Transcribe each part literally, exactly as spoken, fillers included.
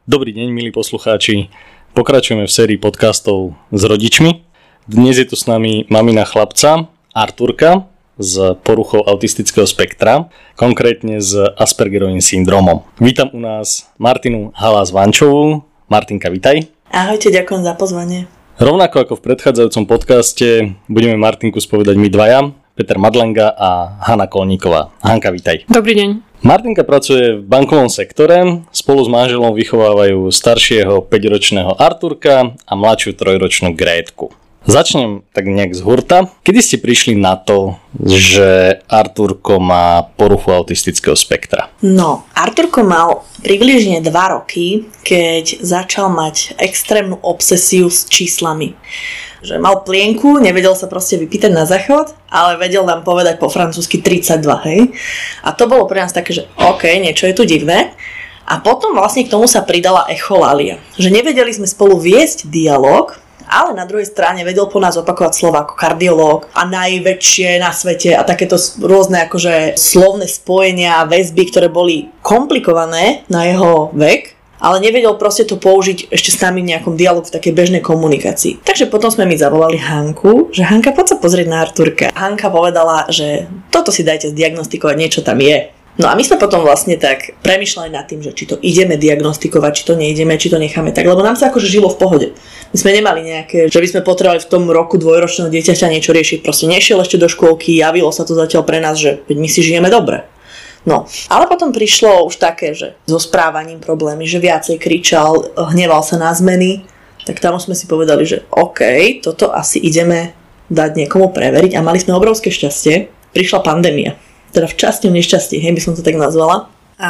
Dobrý deň, milí poslucháči. Pokračujeme v sérii podcastov s rodičmi. Dnes je tu s nami mamina chlapca, Arturka, s poruchou autistického spektra, konkrétne s Aspergerovým syndromom. Vítam u nás Martinu Halás-Vančovú. Martinka, vitaj. Ahojte, ďakujem za pozvanie. Rovnako ako v predchádzajúcom podcaste budeme Martinku spovedať my dvaja, Peter Madlenga a Hanna Kolníková. Hanka, vitaj. Dobrý deň. Martinka pracuje v bankovom sektore, spolu s manželom vychovávajú staršieho päťročného Arturka a mladšiu trojročnú Grétku. Začnem tak nejak z hurta. Kedy ste prišli na to, že Arturko má poruchu autistického spektra? No, Arturko mal približne dva roky, keď začal mať extrémnu obsesiu s číslami. Že mal plienku, nevedel sa proste vypýtať na záchod, ale vedel nám povedať po francúzsky tridsaťdva, hej. A to bolo pre nás také, že OK, niečo je tu divné. A potom vlastne k tomu sa pridala echolalia. Že nevedeli sme spolu viesť dialog, ale na druhej strane vedel po nás opakovať slova ako kardiológ a najväčšie na svete a takéto rôzne akože slovné spojenia, väzby, ktoré boli komplikované na jeho vek, ale nevedel proste to použiť ešte s nami v nejakom dialogu v takej bežnej komunikácii. Takže potom sme mi zavolali Hanku, že Hanka, poď sa pozrieť na Arturka. Hanka povedala, že toto si dajte zdiagnostikovať, niečo tam je. No a my sme potom vlastne tak premýšľali nad tým, že či to ideme diagnostikovať, či to neideme, či to necháme tak, lebo nám sa akože žilo v pohode. My sme nemali nejaké, že by sme potrebovali v tom roku dvojročného dieťaťa niečo riešiť, proste nešiel ešte do škôlky, javilo sa to zatiaľ pre nás, že my si žijeme dobre. No, ale potom prišlo už také, že so správaním problémy, že viacej kričal, hneval sa na zmeny, tak tam sme si povedali, že OK, toto asi ideme dať niekomu preveriť a mali sme obrovské šťastie. Prišla pandémia, teda v časti nešťastí, hej, by som to tak nazvala. A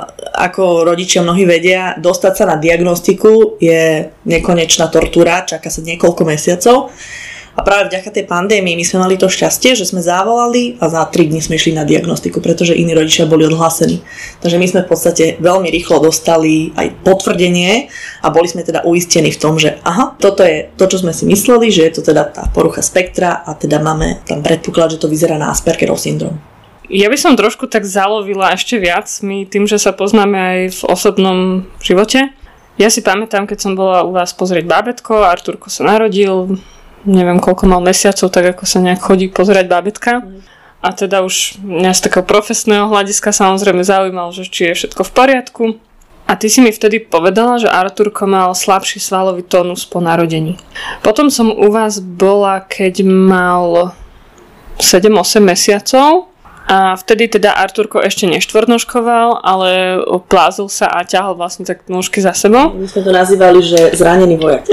ako rodičia mnohí vedia, dostať sa na diagnostiku je nekonečná tortúra, čaká sa niekoľko mesiacov. A práve vďaka tej pandémii my sme mali to šťastie, že sme zavolali a za tri dni sme išli na diagnostiku, pretože iní rodičia boli odhlásení. Takže my sme v podstate veľmi rýchlo dostali aj potvrdenie a boli sme teda uistení v tom, že aha, toto je to, čo sme si mysleli, že je to teda tá porucha spektra a teda máme tam predpoklad, že to vyzerá na Aspergerov syndrom. Ja by som trošku tak zalovila ešte viac, my tým, že sa poznáme aj v osobnom živote. Ja si pamätám, keď som bola u vás pozrieť bábätko, Arturko sa narodil, neviem koľko mal mesiacov, tak ako sa nejak chodí pozerať bábätka. A teda už mňa z takého profesného hľadiska samozrejme zaujímalo, že či je všetko v poriadku. A ty si mi vtedy povedala, že Arturko mal slabší svalový tónus po narodení. Potom som u vás bola, keď mal sedem osem mesiacov a vtedy teda Arturko ešte neštvornožkoval, ale plázil sa a ťahol vlastne tak nôžky za sebou. My sme to nazývali, že zranený vojak.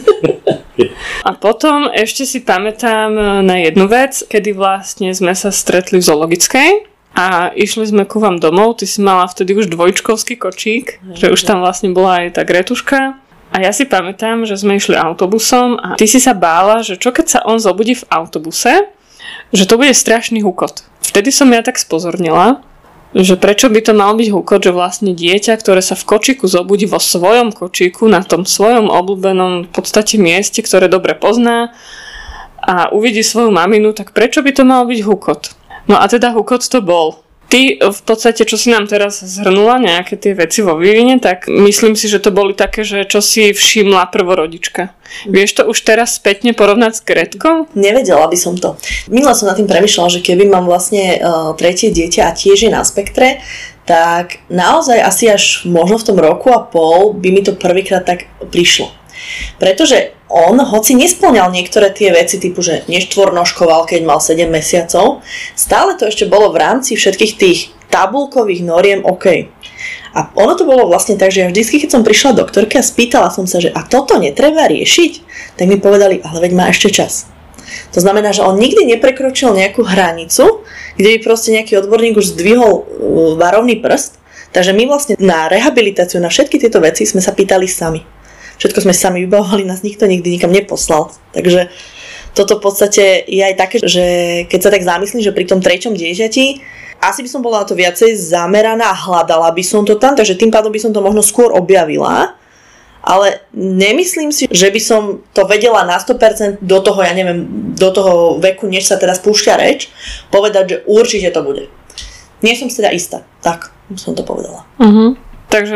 A potom ešte si pamätám na jednu vec, kedy vlastne sme sa stretli v zoologickej a išli sme ku vám domov, ty si mala vtedy už dvojčkovský kočík, mm. že už tam vlastne bola aj tá Gretuška. A ja si pamätám, že sme išli autobusom a ty si sa bála, že čo keď sa on zobudí v autobuse, že to bude strašný hukot. Vtedy som ja tak spozornila, že prečo by to mal byť hukot, že vlastne dieťa, ktoré sa v kočíku zobudí vo svojom kočíku, na tom svojom obľúbenom v podstate mieste, ktoré dobre pozná a uvidí svoju maminu, tak prečo by to mal byť hukot? No a teda hukot to bol. Ty v podstate, čo si nám teraz zhrnula, nejaké tie veci vo vývine, tak myslím si, že to boli také, že čo si všimla prvorodička. Vieš to už teraz spätne porovnať s Gretkou? Nevedela by som to. Minula som nad tým premýšľala, že keby mám vlastne uh, tretie dieťa a tiež je na spektre, tak naozaj asi až možno v tom roku a pol by mi to prvýkrát tak prišlo. Pretože on, hoci nespĺňal niektoré tie veci typu, že neštvornožkoval, keď mal sedem mesiacov, stále to ešte bolo v rámci všetkých tých tabulkových noriem OK. A ono to bolo vlastne tak, že ja vždycky, keď som prišla doktorke a spýtala som sa, že a toto netreba riešiť, tak mi povedali, ale veď má ešte čas. To znamená, že on nikdy neprekročil nejakú hranicu, kde by proste nejaký odborník už zdvihol varovný prst, takže my vlastne na rehabilitáciu, na všetky tieto veci sme sa pýtali sami. Všetko sme sami vybavovali, nás nikto nikdy nikam neposlal. Takže toto v podstate je aj také, že keď sa tak zamyslím, že pri tom treťom dieťati asi by som bola na to viacej zameraná a hľadala by som to tam, takže tým pádom by som to možno skôr objavila, ale nemyslím si, že by som to vedela na sto percent do toho, ja neviem, do toho veku, než sa teda spúšťa reč, povedať, že určite to bude. Nie som si teda istá, tak som to povedala. Uh-huh. Takže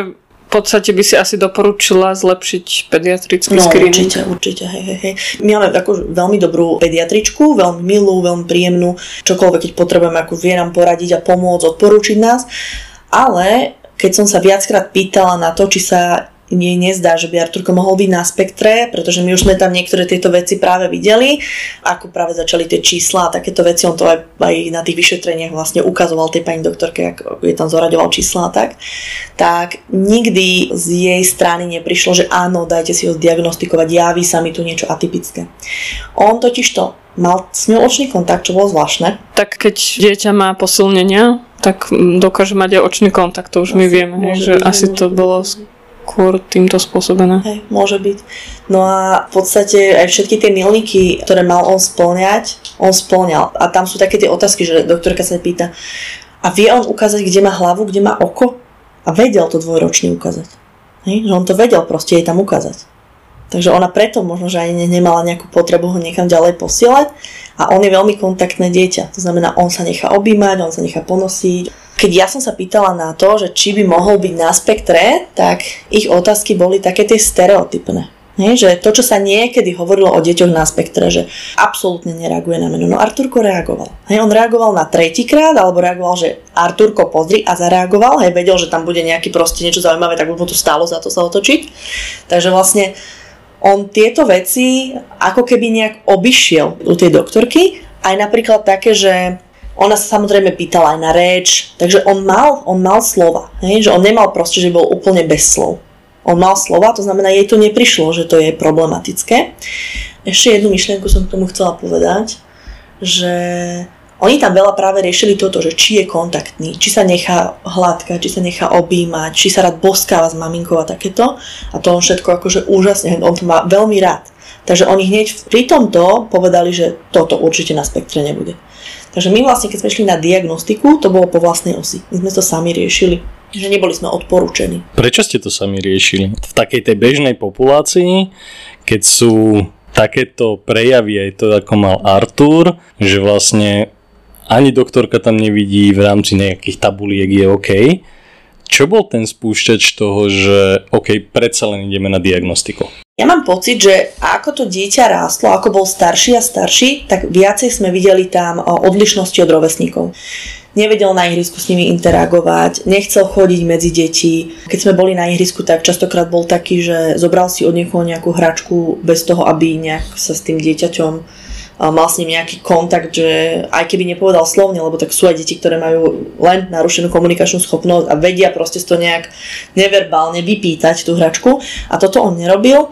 v podstate by si asi doporučila zlepšiť pediatrický no, screening. určite, určite, hej, hej, hej. My máme ako veľmi dobrú pediatričku, veľmi milú, veľmi príjemnú, čokoľvek, keď potrebujeme, ako vie nám poradiť a pomôcť, odporúčiť nás. Ale keď som sa viackrát pýtala na to, či sa jej nezdá, že by Arturko mohol byť na spektre, pretože my už sme tam niektoré tieto veci práve videli, ako práve začali tie čísla a takéto veci, on to aj, aj na tých vyšetreniach vlastne ukazoval tej pani doktorke, ako je tam zoraďoval čísla a tak, tak nikdy z jej strany neprišlo, že áno, dajte si ho diagnostikovať, javí sa mi tu niečo atypické. On totiž to mal s ňou očný kontakt, čo bolo zvláštne. Tak keď dieťa má posilnenia, tak dokáže mať aj očný kontakt, to už my vieme, že byť, asi to bolo skôr týmto spôsobené. Hej, môže byť. No a v podstate aj všetky tie milníky, ktoré mal on spĺňať, on spĺňal. A tam sú také tie otázky, že doktorka sa pýta, a vie on ukázať, kde má hlavu, kde má oko? A vedel to dvojročný ukázať. Hej? Že on to vedel proste jej tam ukázať. Takže ona preto možno, že aj nemala nejakú potrebu ho niekam ďalej posielať. A on je veľmi kontaktné dieťa. To znamená, on sa nechá objímať, on sa nechá ponosiť. Keď ja som sa pýtala na to, že či by mohol byť na spektre, tak ich otázky boli také tie stereotypné. Nie? Že to, čo sa niekedy hovorilo o deťoch na spektre, že absolútne nereaguje na meno. No Arturko reagoval. Hej, on reagoval na tretíkrát, alebo reagoval, že Arturko pozri a zareagoval. Hej, vedel, že tam bude nejaký proste niečo zaujímavé, tak už mu to stálo za to sa otočiť. Takže vlastne on tieto veci ako keby nejak obišiel u tej doktorky. Aj napríklad také, že ona sa samozrejme pýtala aj na reč, takže on mal, on mal slova, hej? Že on nemal proste, že bol úplne bez slov. On mal slova, to znamená, jej to neprišlo, že to je problematické. Ešte jednu myšlienku som k tomu chcela povedať, že oni tam veľa práve riešili toto, že či je kontaktný, či sa nechá hladkať, či sa nechá objímať, či sa rád boskáva s maminkou a takéto. A to on všetko akože úžasne, on to má veľmi rád. Takže oni hneď pri tomto povedali, že toto určite na spektre nebude. Takže my vlastne, keď sme šli na diagnostiku, to bolo po vlastnej osi. My sme to sami riešili, že neboli sme odporúčení. Prečo ste to sami riešili? V takej tej bežnej populácii, keď sú takéto prejavy, aj to ako mal Artur, že vlastne ani doktorka tam nevidí, v rámci nejakých tabuliek je OK. Čo bol ten spúšťač toho, že OK, predsa len ideme na diagnostiku? Ja mám pocit, že ako to dieťa rástlo, ako bol starší a starší, tak viacej sme videli tam odlišnosti od rovesníkov. Nevedel na ihrisku s nimi interagovať, nechcel chodiť medzi deti. Keď sme boli na ihrisku, tak častokrát bol taký, že zobral si od niekoho nejakú hračku bez toho, aby nejak sa s tým dieťaťom mal s ním nejaký kontakt, že aj keby nepovedal slovne, lebo tak sú aj deti, ktoré majú len narušenú komunikačnú schopnosť a vedia proste to nejak neverbálne vypýtať tú hračku a toto on nerobil.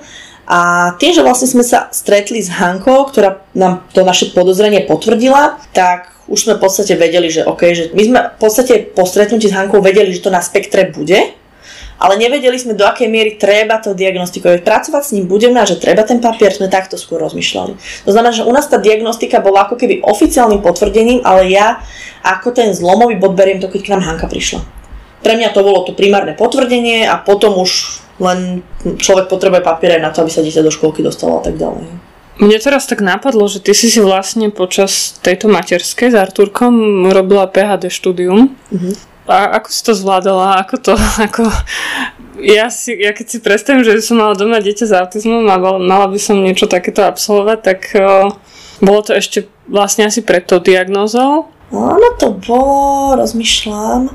A tým, že vlastne sme sa stretli s Hankou, ktorá nám to naše podozrenie potvrdila, tak už sme v podstate vedeli, že OK, že my sme v podstate po stretnutí s Hankou vedeli, že to na spektre bude, ale nevedeli sme, do akej miery treba to diagnostikovať. Pracovať s ním budeme a že treba ten papier, sme takto skôr rozmýšľali. To znamená, že u nás tá diagnostika bola ako keby oficiálnym potvrdením, ale ja ako ten zlomový bod beriem to, keď k nám Hanka prišla. Pre mňa to bolo to primárne potvrdenie a potom už len človek potrebuje papier na to, aby sa dieťa do školky dostalo a tak ďalej. Mne teraz tak napadlo, že ty si si vlastne počas tejto materskej s Arturkom robila pé há dé štúdium. Uh-huh. A ako si to zvládala? Ako to? Ako... Ja, si, ja keď si predstavím, že som mala doma dieťa s autizmom a mala by som niečo takéto absolvovať, tak uh, bolo to ešte vlastne asi pred tou diagnózou? Áno, to bolo, rozmýšľam.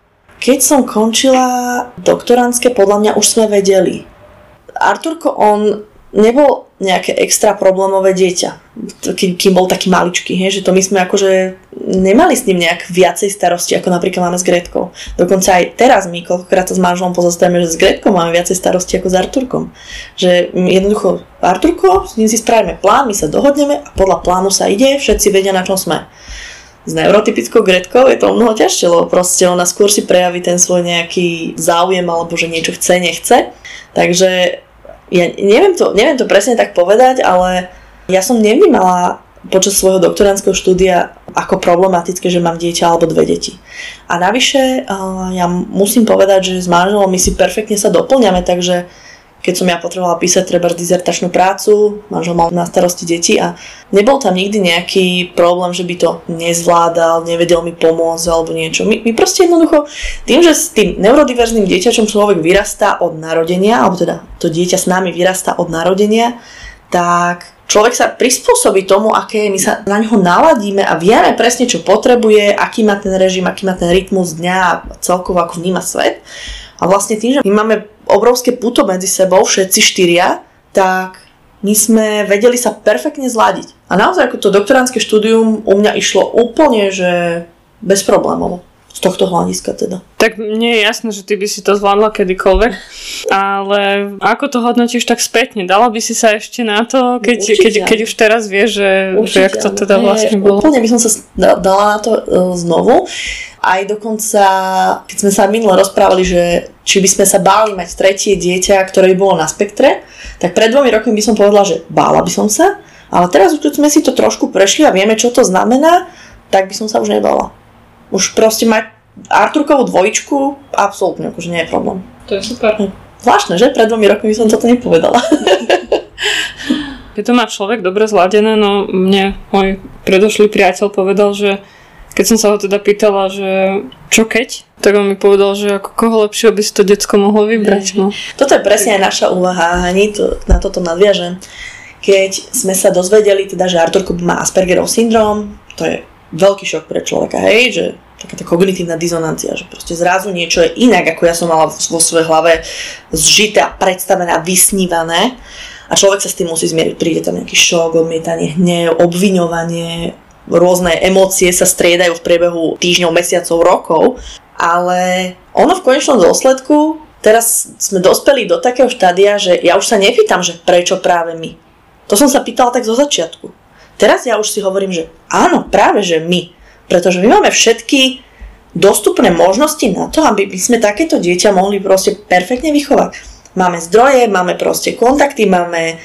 Keď som končila doktorantské, podľa mňa už sme vedeli. Arturko, on nebol nejaké extra problémové dieťa, kým bol taký maličký, hej, že to my sme akože nemali s ním nejak viacej starosti, ako napríklad máme s Gretkou. Dokonca aj teraz my koľkokrát sa s manželom pozastavíme, že s Gretkou máme viacej starosti ako s Arturkom. Že jednoducho, Arturko, s ním si spravíme plán, my sa dohodneme a podľa plánu sa ide, všetci vedia, na čom sme. S neurotypickou Gretkou je to mnoho ťažšie, lebo proste ona skôr si prejaví ten svoj nejaký záujem alebo že niečo chce, nechce. Takže ja neviem to, neviem to presne tak povedať, ale ja som nevnímala počas svojho doktorandského štúdia ako problematické, že mám dieťa alebo dve deti. A navyše ja musím povedať, že s manželom my si perfektne sa doplňame, takže keď som ja potrebovala písať treba dizertačnú prácu, manžel mal na starosti deti a nebol tam nikdy nejaký problém, že by to nezvládal, nevedel mi pomôcť alebo niečo. My, my proste jednoducho, tým, že s tým neurodiverzným dieťačom človek vyrastá od narodenia, alebo teda to dieťa s nami vyrastá od narodenia, tak človek sa prispôsobí tomu, aké my sa na ňo naladíme a vieme presne, čo potrebuje, aký má ten režim, aký má ten rytmus dňa a celkovo ako vníma svet. A vlastne tým, že my máme obrovské puto medzi sebou, všetci štyria, tak my sme vedeli sa perfektne zladiť. A naozaj ako to doktorandské štúdium u mňa išlo úplne, že bez problémov. Z tohto hľadiska teda. Tak mne je jasné, že ty by si to zvládla kedykoľvek, ale ako to hodnotíš tak spätne? Dala by si sa ešte na to, keď, keď, keď už teraz vieš, že, že jak to teda vlastne bolo? Úplne by som sa dala na to znovu. Aj dokonca, keď sme sa minule rozprávali, že či by sme sa báli mať tretie dieťa, ktoré by bolo na spektre, tak pred dvomi rokmi by som povedala, že bála by som sa, ale teraz, keď sme si to trošku prešli a vieme, čo to znamená, tak by som sa už nebala. Už proste mať Arturkovú dvojičku, absolútne, akože nie je problém. To je super. Zvláštne, že? Pred dvomi rokmi by som toto nepovedala. Keď to má človek dobre zladené, no mne môj predošlý priateľ povedal, že keď som sa ho teda pýtala, že čo keď, tak on mi povedal, že ako koho lepšieho by si to decko mohlo vybrať. No. Toto je presne aj naša úvaha, Hani, to, na toto nadviažem. Keď sme sa dozvedeli, teda, že Arturko má Aspergerov syndrom, to je veľký šok pre človeka, hej, že taká tá kognitívna dizonancia, že proste zrazu niečo je inak, ako ja som mala vo svojej hlave zžité a predstavené a vysnívané a človek sa s tým musí zmieriť. Príde tam nejaký šok, odmietanie, hnev, obviňovanie, rôzne emócie sa striedajú v priebehu týždňov, mesiacov, rokov, ale ono v konečnom dôsledku, teraz sme dospeli do takého štádia, že ja už sa nepýtam, že prečo práve my. To som sa pýtala tak zo začiatku. Teraz ja už si hovorím, že áno, práve že my. Pretože my máme všetky dostupné možnosti na to, aby my sme takéto dieťa mohli proste perfektne vychovať. Máme zdroje, máme proste kontakty, máme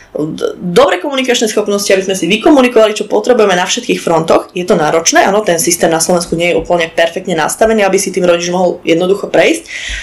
dobré komunikačné schopnosti, aby sme si vykomunikovali, čo potrebujeme na všetkých frontoch. Je to náročné, áno, ten systém na Slovensku nie je úplne perfektne nastavený, aby si tým rodič mohol jednoducho prejsť,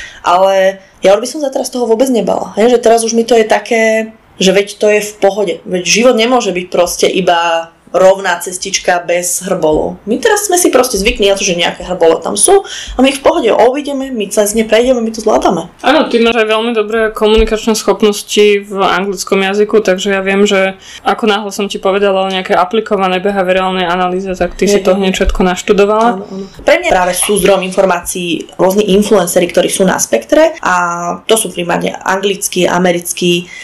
ale ja už by som sa teraz toho vôbec nebala. Hej? Že teraz už mi to je také, že veď to je v pohode. Veď život nemôže byť proste iba rovná cestička bez hrbolov. My teraz sme si proste zvykli na to, že nejaké hrbole tam sú a my ich v pohode obídeme, my cez ne prejdeme, my to zvládame. Áno, ty máš aj veľmi dobré komunikačné schopnosti v anglickom jazyku, takže ja viem, že ako náhle som ti povedala o nejakej aplikovanej behaviorálnej analýze, tak ty je, si to hneď všetko naštudovala. Áno, áno. Pre mňa práve sú zdrojom informácií rôzni influenceri, ktorí sú na spektre a to sú primárne anglickí, americkí.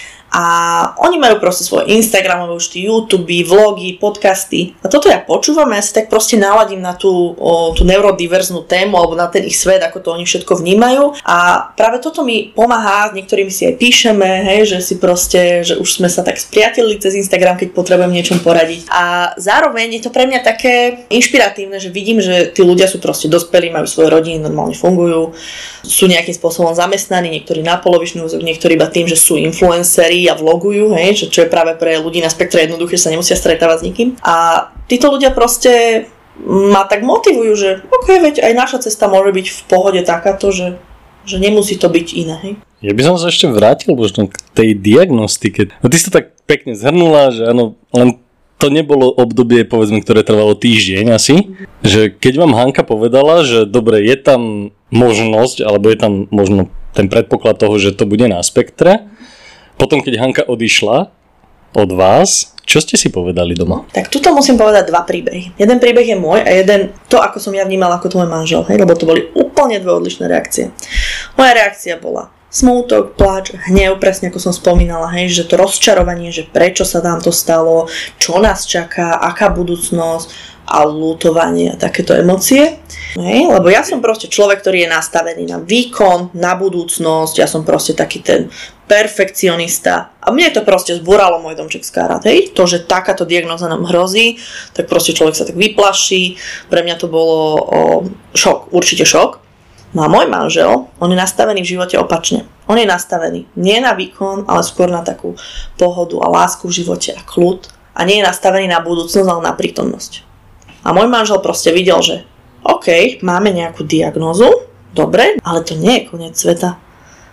A oni majú proste svoje Instagramové účty, YouTube, vlogy, podcasty. A toto ja počúvam a ja si tak proste naladím na tú, o, tú neurodiverznú tému alebo na ten ich svet, ako to oni všetko vnímajú. A práve toto mi pomáha, s niektorými si aj píšeme, hej, že si proste, že už sme sa tak spriatelili cez Instagram, keď potrebujem niečom poradiť. A zároveň je to pre mňa také inšpiratívne, že vidím, že tí ľudia sú proste dospelí, majú svoje rodiny, normálne fungujú, sú nejakým spôsobom zamestnaní, niektorí na polovičný úväzok, niektorí iba tým, že sú influenceri a vlogujú, hej, čo, čo je práve pre ľudí na spektre jednoduché, sa nemusia stretávať s nikým. A títo ľudia proste ma tak motivujú, že ok, veď aj naša cesta môže byť v pohode takáto, že, že nemusí to byť iné. Hej. Ja by som sa ešte vrátil možno k tej diagnostike. No ty si to tak pekne zhrnula, že áno, len to nebolo obdobie, povedzme, ktoré trvalo týždeň asi, že keď vám Hanka povedala, že dobre, je tam možnosť, alebo je tam možno ten predpoklad toho, že to bude na spektre. Potom, keď Hanka odišla od vás, čo ste si povedali doma? Tak tuto musím povedať dva príbehy. Jeden príbeh je môj a jeden to, ako som ja vnímala ako tvoj manžel, hej, lebo to boli úplne dve odlišné reakcie. Moja reakcia bola smútok, pláč, hnev, presne ako som spomínala, hej, že to rozčarovanie, že prečo sa nám to stalo, čo nás čaká, aká budúcnosť a ľutovanie a takéto emócie. Hej, lebo ja som proste človek, ktorý je nastavený na výkon, na budúcnosť, ja som proste taký ten perfekcionista a mne to proste zbúralo môj domček z karát. Hej, to, že takáto diagnóza nám hrozí, tak proste človek sa tak vyplaší, pre mňa to bolo o, šok, určite šok. No a môj manžel, on je nastavený v živote opačne. On je nastavený nie na výkon, ale skôr na takú pohodu a lásku v živote a kľud a nie je nastavený na budúcnosť, ale na prítomnosť. A môj manžel proste videl, že OK, máme nejakú diagnózu, dobre, ale to nie je koniec sveta.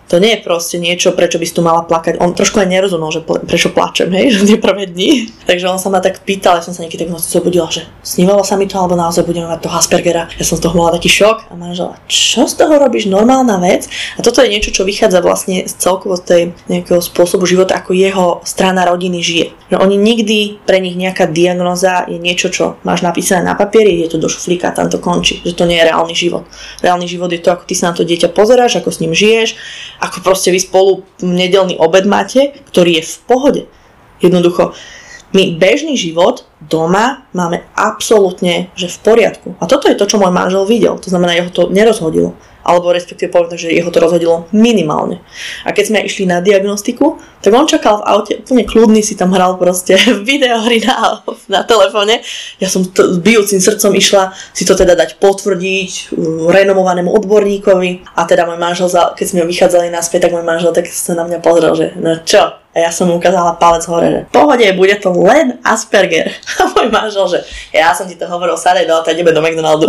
To nie je proste niečo, prečo by si tu mala plakať. On trošku aj nerozumel, že prečo plačem, hej, že tie prvé dni. Takže on sa ma tak pýtal, ja som sa niekedy tak noci zobudila, že snívalo sa mi to, alebo naozaj budeme mať toho Aspergera. Ja som z toho mala taký šok a manžela, čo z toho robíš, normálna vec? A toto je niečo, čo vychádza vlastne z celkovo tej nejakého spôsobu života, ako jeho strana rodiny žije. Že oni nikdy, pre nich nejaká diagnóza je niečo, čo máš napísané na papieri, ide to do šuflíka a tam to končí. Že to nie je reálny život. Reálny život je to, ako ty sa na to dieťa pozeráš, ako s ním žiješ, ako proste vy spolu nedeľný obed máte, ktorý je v pohode. Jednoducho, my bežný život doma máme absolútne, že v poriadku. A toto je to, čo môj manžel videl. To znamená, jeho to nerozhodilo. Alebo respektíve povedať, že jeho to rozhodilo minimálne. A keď sme išli na diagnostiku, tak on čakal v aute, úplne kľudný, si tam hral proste videohry na, na telefóne. Ja som t- s bijúcim srdcom išla si to teda dať potvrdiť renomovanému odborníkovi. A teda môj manžel, keď sme vychádzali naspäť, tak môj manžel tak sa na mňa pozrel, že no čo? A ja som mu ukázala palec hore, že v pohode, bude to len Asperger. A môj manžel, že ja som ti to hovoril, sadaj do auta, ideme do McDonaldu.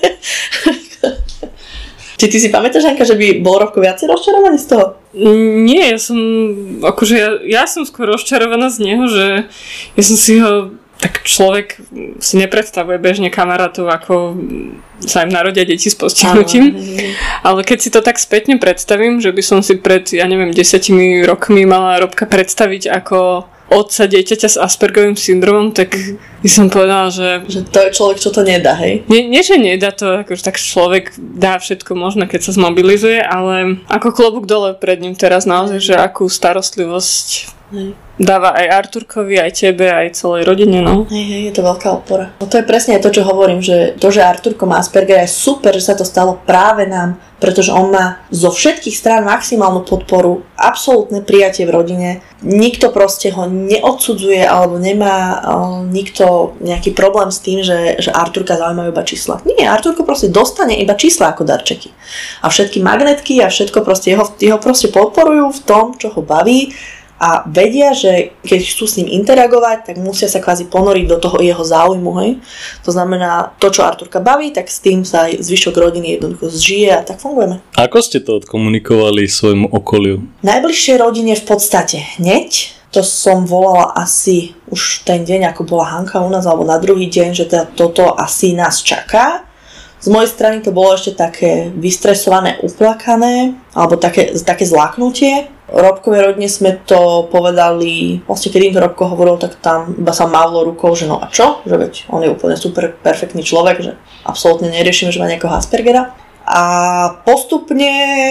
Či ty si pamätáš, Anka, že by bol Robko viacej rozčarovaný z toho? Nie, ja som, akože ja, ja som skôr rozčarovaná z neho, že ja som si ho, tak človek si nepredstavuje bežne kamarátov, ako sa im narodia deti s postihnutím. Ale keď si to tak spätne predstavím, že by som si pred, ja neviem, desiatimi rokmi mala Robka predstaviť ako otca dieťaťa s Aspergovým syndromom, tak by som povedala, že... Že to je človek, čo to nedá, hej? Nie, nie že nedá to, akože tak človek dá všetko možné, keď sa zmobilizuje, ale ako klobúk dole pred ním teraz naozaj, že akú starostlivosť hej. Dáva aj Arturkovi, aj tebe, aj celej rodine, no. Hej, hej, je to veľká opora. No to je presne to, čo hovorím, že to, že Arturko má Aspergera, je super, že sa to stalo práve nám, pretože on má zo všetkých strán maximálnu podporu, absolútne prijatie v rodine. Nikto proste ho neodsudzuje, alebo nemá um, nikto nejaký problém s tým, že, že Arturka zaujímajú iba čísla. Nie, Arturko proste dostane iba čísla ako darčeky. A všetky magnetky a všetko proste jeho, jeho proste podporujú v tom, čo ho baví. A vedia, že keď chcú s ním interagovať, tak musia sa kvázi ponoriť do toho jeho záujmu, hej. To znamená, to, čo Arturka baví, tak s tým sa aj zvyšok rodiny jednoducho zžije a tak fungujeme. Ako ste to odkomunikovali svojmu okoliu? Najbližšej rodine v podstate hneď. To som volala asi už ten deň, ako bola Hanka u nás, alebo na druhý deň, že teda toto asi nás čaká. Z mojej strany to bolo ešte také vystresované, uplakané, alebo také, také zláknutie. Robkovej rodine sme to povedali, vlastne keď im to Robko hovoril, tak tam iba sa mávlo rukou, že no a čo? Že veď on je úplne super perfektný človek, že absolútne neriešime, že má nejakého Aspergera. A postupne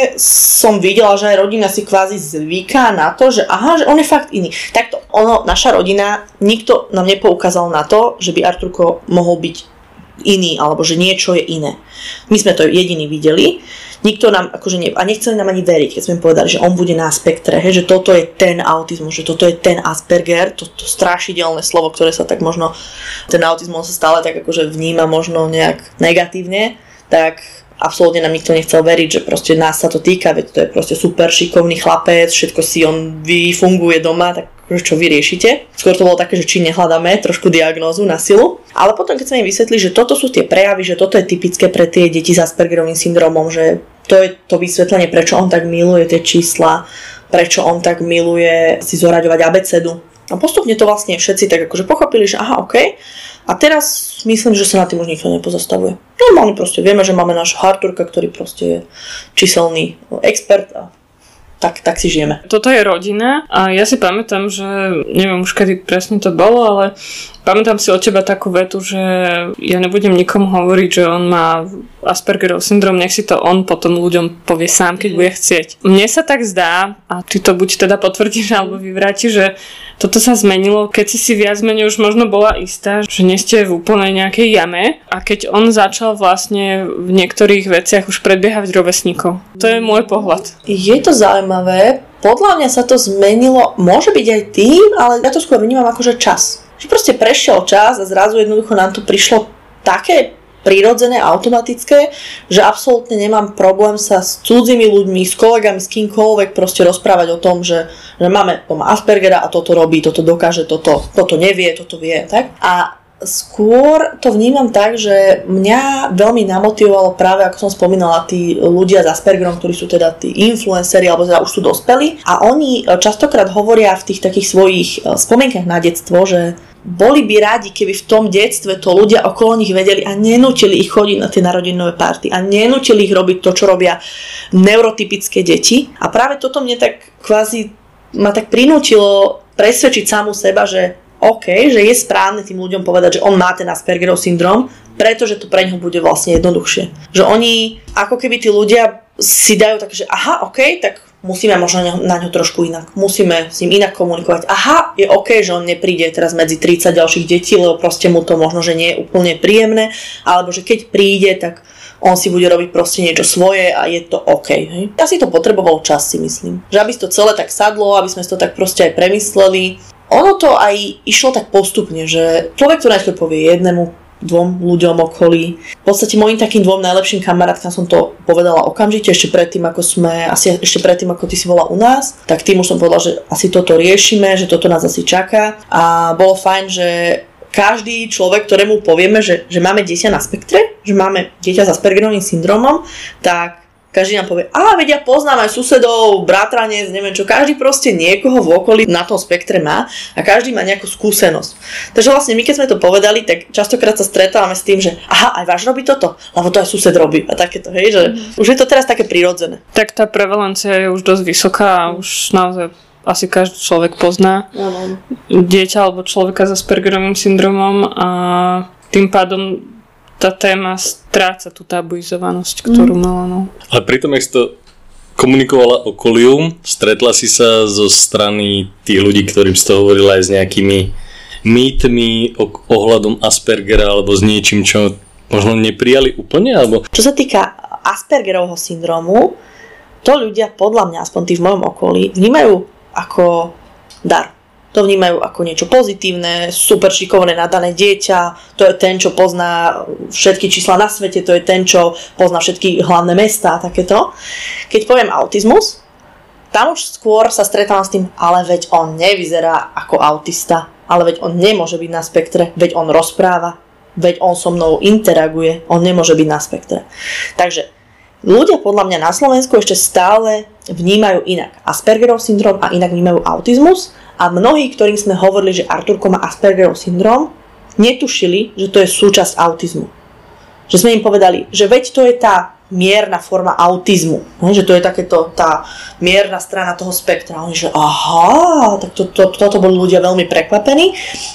som videla, že aj rodina si kvázi zvyká na to, že aha, že on je fakt iný. Takto, ono, naša rodina, nikto nám nepoukázal na to, že by Arturko mohol byť iný, alebo že niečo je iné. My sme to jediní videli. Nikto nám, akože ne, a nechceli nám ani veriť, keď sme povedali, že on bude na spektre, hej, že toto je ten autizmus, že toto je ten Asperger, to, to strašidelné slovo, ktoré sa tak možno, ten autizmus sa stále tak akože vníma možno nejak negatívne, tak absolútne nám nikto nechcel veriť, že proste nás sa to týka, veď to je proste super šikovný chlapec, všetko si on vyfunguje doma, tak čo vy riešite. Skôr to bolo také, že či nehľadáme trošku diagnózu na silu. Ale potom, keď sa im vysvetli, že toto sú tie prejavy, že toto je typické pre tie deti s Aspergerovým syndromom, že to je to vysvetlenie, prečo on tak miluje tie čísla, prečo on tak miluje si zoraďovať abecedu. A postupne to vlastne všetci tak akože pochopili, že aha, okej. Okay. A teraz myslím, že sa na tým už nikto nepozastavuje. Normálne proste vieme, že máme nášho Arturka, ktorý proste je číselný expert a Tak, tak si žijeme. Toto je rodina a ja si pamätám, že neviem už kedy presne to bolo, ale pamätám si od teba takú vetu, že ja nebudem nikomu hovoriť, že on má Aspergerov syndrom, nech si to on potom ľuďom povie sám, keď bude chcieť. Mne sa tak zdá, a ty to buď teda potvrdíš alebo vyvrátiš, že toto sa zmenilo, keď si si viac menej už možno bola istá, že nie ste v úplnej nejakej jame a keď on začal vlastne v niektorých veciach už predbiehať rovesníkov. To je môj pohľad. Je to zaujímavé. Podľa mňa sa to zmenilo, môže byť aj tým, ale ja to skôr vnímam ako že čas. Že proste prešiel čas a zrazu jednoducho nám to prišlo také prirodzené, automatické, že absolútne nemám problém sa s cudzými ľuďmi, s kolegami, s kýmkoľvek proste rozprávať o tom, že, že máme Aspergera a toto robí, toto dokáže, toto, toto nevie, toto vie, tak? A skôr to vnímam tak, že mňa veľmi namotivovalo práve, ako som spomínala, tí ľudia s Aspergerom, ktorí sú teda tí influenceri, alebo teda už sú dospelí. A oni častokrát hovoria v tých takých svojich spomienkach na detstvo, že boli by rádi, keby v tom detstve to ľudia okolo nich vedeli a nenútili ich chodiť na tie narodinové party a nenútili ich robiť to, čo robia neurotypické deti. A práve toto mne tak kvázi ma tak prinútilo presvedčiť samu seba, že OK, že je správne tým ľuďom povedať, že on má ten Aspergerov syndrom, pretože to pre ňoho bude vlastne jednoduchšie. Že oni, ako keby tí ľudia si dajú tak, že aha, OK, tak musíme možno na ňo trošku inak. Musíme s ním inak komunikovať. Aha, je OK, že on nepríde teraz medzi tridsať ďalších detí, lebo proste mu to možno, že nie je úplne príjemné, alebo že keď príde, tak on si bude robiť proste niečo svoje a je to OK. Hej? Asi to potreboval čas, si myslím. Že aby si to celé tak sadlo, aby sme si to tak proste aj premysleli. Ono to aj išlo tak postupne, že človek to najskôr povie jednému, dvom ľuďom okolí. V podstate mojim takým dvom najlepším kamarátkam som to povedala okamžite, ešte predtým, ako sme, asi ešte predtým, ako ty si bola u nás, tak tým už som povedala, že asi toto riešime, že toto nás asi čaká a bolo fajn, že každý človek, ktorému povieme, že, že máme dieťa na spektre, že máme dieťa s Aspergerovým syndromom, tak každý nám povie, a veď ja poznám aj susedov, bratranec, neviem čo, každý proste niekoho v okolí na tom spektre má a každý má nejakú skúsenosť. Takže vlastne my keď sme to povedali, tak častokrát sa stretávame s tým, že aha, aj váš robí toto, lebo to aj sused robí a takéto, hej, že mm. už je to teraz také prirodzené. Tak tá prevalencia je už dosť vysoká a už naozaj asi každý človek pozná ano. dieťa alebo človeka s Aspergerovým syndromom a tým pádom tá téma stráca tú tabuizovanosť, ktorú mm. mala. No. Ale pritom, jak si to komunikovala okoliu, stretla si sa zo strany tých ľudí, ktorým si to hovorila aj s nejakými mýtmi ohľadom Aspergera alebo s niečím, čo možno neprijali úplne? Alebo... Čo sa týka Aspergerovho syndromu, to ľudia podľa mňa, aspoň tí v mojom okolí, vnímajú ako dar. To vnímajú ako niečo pozitívne, super šikovné, nadané dieťa, to je ten, čo pozná všetky čísla na svete, to je ten, čo pozná všetky hlavné mestá a takéto. Keď poviem autizmus, tam už skôr sa stretávam s tým, ale veď on nevyzerá ako autista, ale veď on nemôže byť na spektre, veď on rozpráva, veď on so mnou interaguje, on nemôže byť na spektre. Takže ľudia podľa mňa na Slovensku ešte stále vnímajú inak Aspergerov syndrom a inak vnímajú autizmus a mnohí, ktorým sme hovorili, že Arturko má Aspergerov syndrom, netušili, že to je súčasť autizmu. Že sme im povedali, že veď to je tá mierna forma autizmu, že to je takéto tá mierna strana toho spektra. Oni, že aha, tak to, to, toto boli ľudia veľmi prekvapení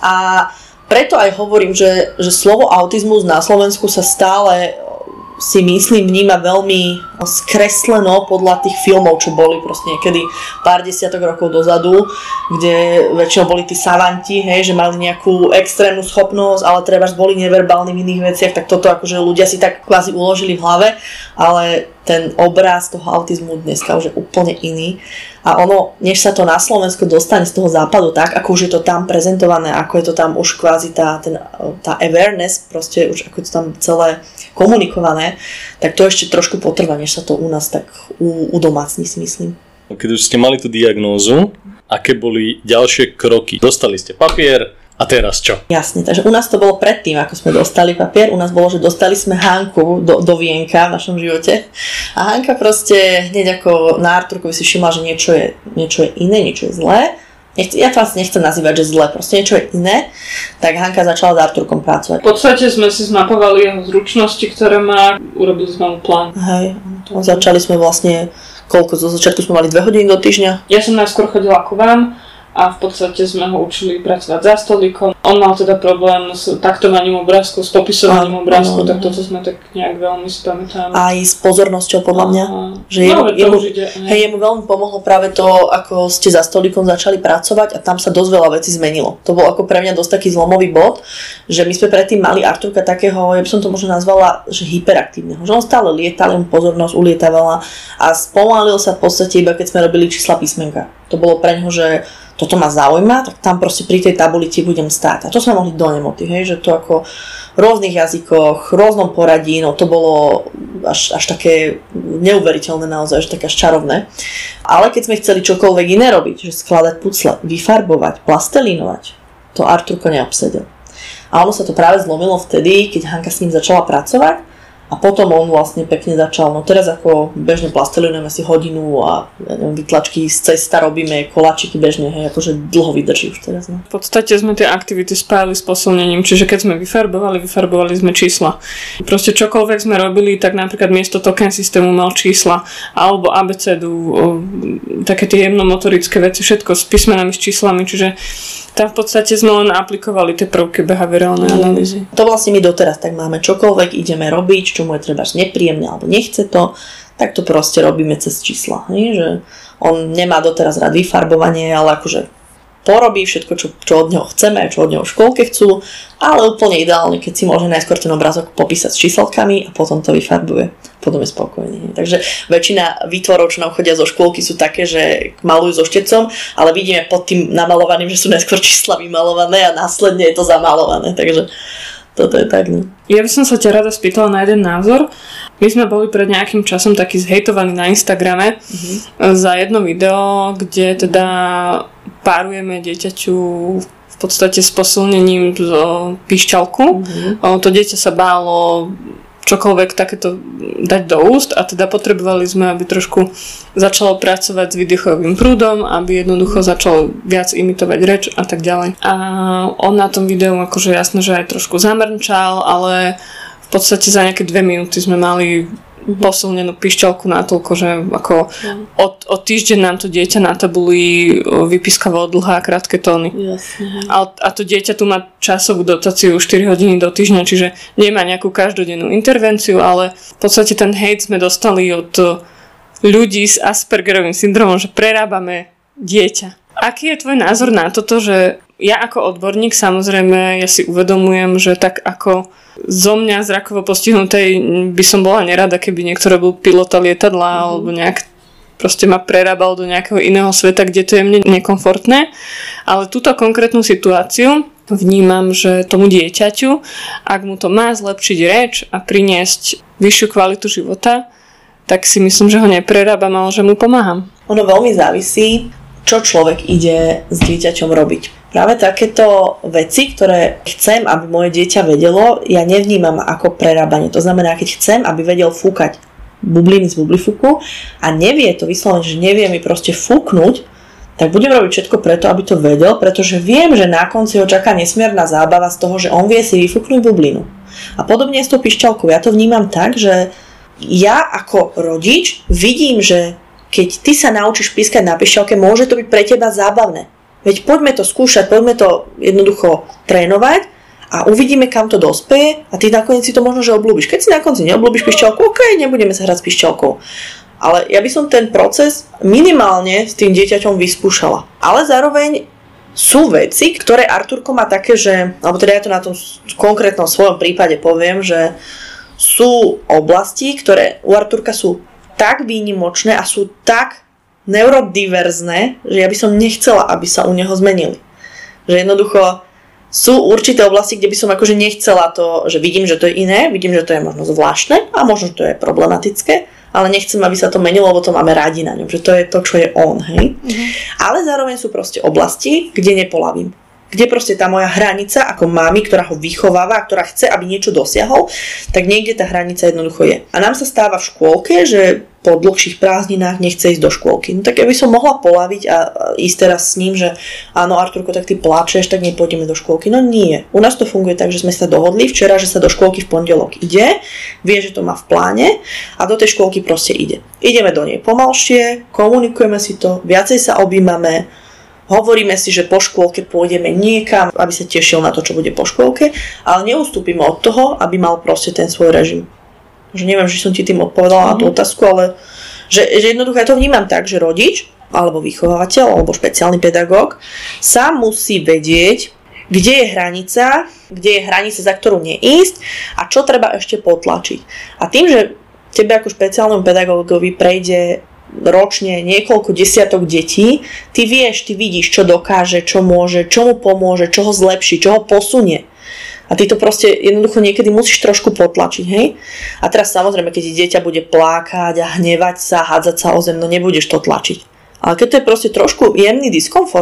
a preto aj hovorím, že, že slovo autizmus na Slovensku sa stále si myslím vníma veľmi skresleno podľa tých filmov, čo boli proste niekedy pár desiatok rokov dozadu, kde väčšinou boli tí savanti, hej, že mali nejakú extrémnu schopnosť, ale trebárs boli neverbálni v iných veciach, tak toto akože ľudia si tak kvázi uložili v hlave, ale ten obraz toho autizmu dneska už je úplne iný. A ono, než sa to na Slovensku dostane z toho západu tak, ako už je to tam prezentované, ako je to tam už kvázi tá, ten, tá awareness, proste už ako je to tam celé komunikované, tak to ešte trošku potrvá, než sa to u nás tak udomácni, si myslím. Keď už ste mali tú diagnózu, aké boli ďalšie kroky? Dostali ste papier, a teraz čo? Jasne, takže u nás to bolo predtým, ako sme dostali papier. U nás bolo, že dostali sme Hanku do, do vienka v našom živote. A Hanka proste hneď ako na Arturkovi si všimla, že niečo je, niečo je iné, niečo je zlé. Nechce, ja to asi nechcem nazývať, že zlé, proste niečo je iné. Tak Hanka začala s Arturkom pracovať. V podstate sme si zmapovali jeho zručnosti, ktoré má, urobili sme mu plán. Hej, začali sme vlastne, koľko, zo začiatku sme mali dve hodiny do týždňa. Ja som najskôr chodila ku vám a v podstate sme ho učili pracovať za stolíkom. On mal teda problém s taktovaním obrázku, s popisovaním obrázku, tak toto sme tak nejak veľmi si pamätáme. Aj s pozornosťou podľa mňa. Že no, jemu, jemu, ide, hej, jemu veľmi pomohlo práve to, ako ste za stolíkom začali pracovať a tam sa dosť veľa vecí zmenilo. To bol ako pre mňa dosť taký zlomový bod, že my sme predtým mali Arturka takého, ja by som to možno nazvala, že hyperaktívneho. Že on stále lietal, mu pozornosť ulietávala a spomalil sa v podstate iba keď sme robili čísla písmenka. To bolo pre ňoho, že toto ma zaujíma, tak tam proste pri tej tabuli ti budem stáť. A to sme mohli do nemoty, hej, že to ako v rôznych jazykoch, v rôznom poradí, no to bolo až, až také neuveriteľné naozaj, že také až čarovné. Ale keď sme chceli čokoľvek iné robiť, že skladať pucle, vyfarbovať, plastelínovať, to Arturko neobsedel. A ono sa to práve zlomilo vtedy, keď Hanka s ním začala pracovať. A potom on vlastne pekne začal, no teraz ako bežne plastelinujeme si hodinu a ja neviem, vytlačky z cesta robíme, koláčiky bežne, hej, akože dlho vydrží už teraz. No. V podstate sme tie aktivity spájali s posilnením, čiže keď sme vyfarbovali, vyfarbovali sme čísla. Proste čokoľvek sme robili, tak napríklad miesto token systému mal čísla, alebo abecedu, také tie jemnomotorické veci, všetko s písmenami, s číslami, čiže tam v podstate sme len aplikovali tie prvky behaviorálnej analýzy. To vlastne my doteraz tak máme, čokoľvek ideme robiť, čo mu je treba nepríjemné alebo nechce to, tak to proste robíme cez čísla. Nie? Že on nemá doteraz rád vyfarbovanie, ale akože porobí všetko, čo, čo od neho chceme, čo od neho v škôlke chcú, ale úplne ideálne, keď si môže najskôr ten obrázok popísať s číselkami a potom to vyfarbuje. Potom je spokojný. Takže väčšina výtvorov, čo nám chodia zo škôlky, sú také, že malujú so štecom, ale vidíme pod tým namalovaným, že sú najskôr čísla vymalované a následne je to zamalované. Takže toto je tak. No. Ja by som sa ťa rada spýtala na jeden názor. My sme boli pred nejakým časom taký zhejtovaní na Instagrame uh-huh. za jedno video, kde teda párujeme dieťaťu v podstate s posilnením z píšťalku. Uh-huh. To dieťa sa bálo čokoľvek takéto dať do úst a teda potrebovali sme, aby trošku začalo pracovať s výdychovým prúdom, aby jednoducho začalo viac imitovať reč a tak ďalej. A on na tom videu akože jasné, že aj trošku zamrčal, ale v podstate za nejaké dve minúty sme mali posilnenú pišťalku natoľko, že ako od, od týždeň nám to dieťa na tabuli vypískavalo dlhé a krátke tóny. Jasne. A, a to dieťa tu má časovú dotáciu štyri hodiny do týždňa, čiže nemá nejakú každodennú intervenciu, ale v podstate ten hejt sme dostali od ľudí s Aspergerovým syndromom, že prerábame dieťa. Aký je tvoj názor na toto, že ja ako odborník samozrejme ja si uvedomujem, že tak ako zo mňa zrakovo postihnutej by som bola nerada, keby niekto robil pilota lietadla mm. alebo nejak proste ma prerábal do nejakého iného sveta, kde to je mne nekomfortné. Ale túto konkrétnu situáciu vnímam, že tomu dieťaťu, ak mu to má zlepšiť reč a priniesť vyššiu kvalitu života, tak si myslím, že ho neprerábam, ale že mu pomáham. Ono veľmi závisí, čo človek ide s dieťaťom robiť. Práve takéto veci, ktoré chcem, aby moje dieťa vedelo, ja nevnímam ako prerábanie. To znamená, keď chcem, aby vedel fúkať bubliny z bublifuku a nevie to vyslovene, že nevie mi proste fúknuť, tak budem robiť všetko preto, aby to vedel, pretože viem, že na konci ho čaká nesmierna zábava z toho, že on vie si vyfúknuť bublinu. A podobne s tou pišťalkou. Ja to vnímam tak, že ja ako rodič vidím, že keď ty sa naučíš pískať na pišťalke, môže to byť pre teba zábavné. Veď poďme to skúšať, poďme to jednoducho trénovať a uvidíme, kam to dospeje a ty nakoniec si to možno, že obľúbiš. Keď si na konci neobľúbiš pišťalku, ok, nebudeme sa hrať s pišťalkou. Ale ja by som ten proces minimálne s tým dieťaťom vyskúšala. Ale zároveň sú veci, ktoré Arturko má také, že, alebo teda ja to na tom konkrétnom svojom prípade poviem, že sú oblasti, ktoré u Arturka sú tak výnimočné a sú tak neurodiverzné, že ja by som nechcela, aby sa u neho zmenili. Že jednoducho sú určité oblasti, kde by som akože nechcela to, že vidím, že to je iné, vidím, že to je možno zvláštne a možno, že to je problematické, ale nechcem, aby sa to menilo, lebo to máme rádi na ňom, že to je to, čo je on, hej. Mm-hmm. Ale zároveň sú proste oblasti, kde nepolavím. Kde proste tá moja hranica ako mami, ktorá ho vychováva, ktorá chce, aby niečo dosiahol, tak niekde tá hranica jednoducho je. A nám sa stáva v škôlke, že po dlhších prázdninách nechce ísť do škôlky. No tak ja by som mohla polaviť a ísť teraz s ním, že áno, Arturko, tak ty pláčeš, tak nepôjdeme do škôlky. No nie. U nás to funguje tak, že sme sa dohodli včera, že sa do škôlky v pondelok ide, vie, že to má v pláne a do tej škôlky proste ide. Ideme do nej pomalšie, komunikujeme si to, viacej sa objímame, hovoríme si, že po škôlke pôjdeme niekam, aby sa tešil na to, čo bude po škôlke, ale neustúpime od toho, aby mal proste ten svoj režim. Že neviem, že som ti tým odpovedala mm. na tú otázku, ale že, že jednoducho ja to vnímam tak, že rodič, alebo vychovávateľ, alebo špeciálny pedagóg sa musí vedieť, kde je hranica, kde je hranica, za ktorú neísť a čo treba ešte potlačiť. A tým, že tebe ako špeciálnemu pedagógovi prejde ročne niekoľko desiatok detí, ty vieš, ty vidíš, čo dokáže, čo môže, čo mu pomôže, čo ho zlepší, čo ho posunie. A ty to proste jednoducho niekedy musíš trošku potlačiť, hej? A teraz samozrejme, keď dieťa bude plákať a hnevať sa, hádzať sa o zem, no nebudeš to tlačiť. Ale keď to je proste trošku jemný diskomfort,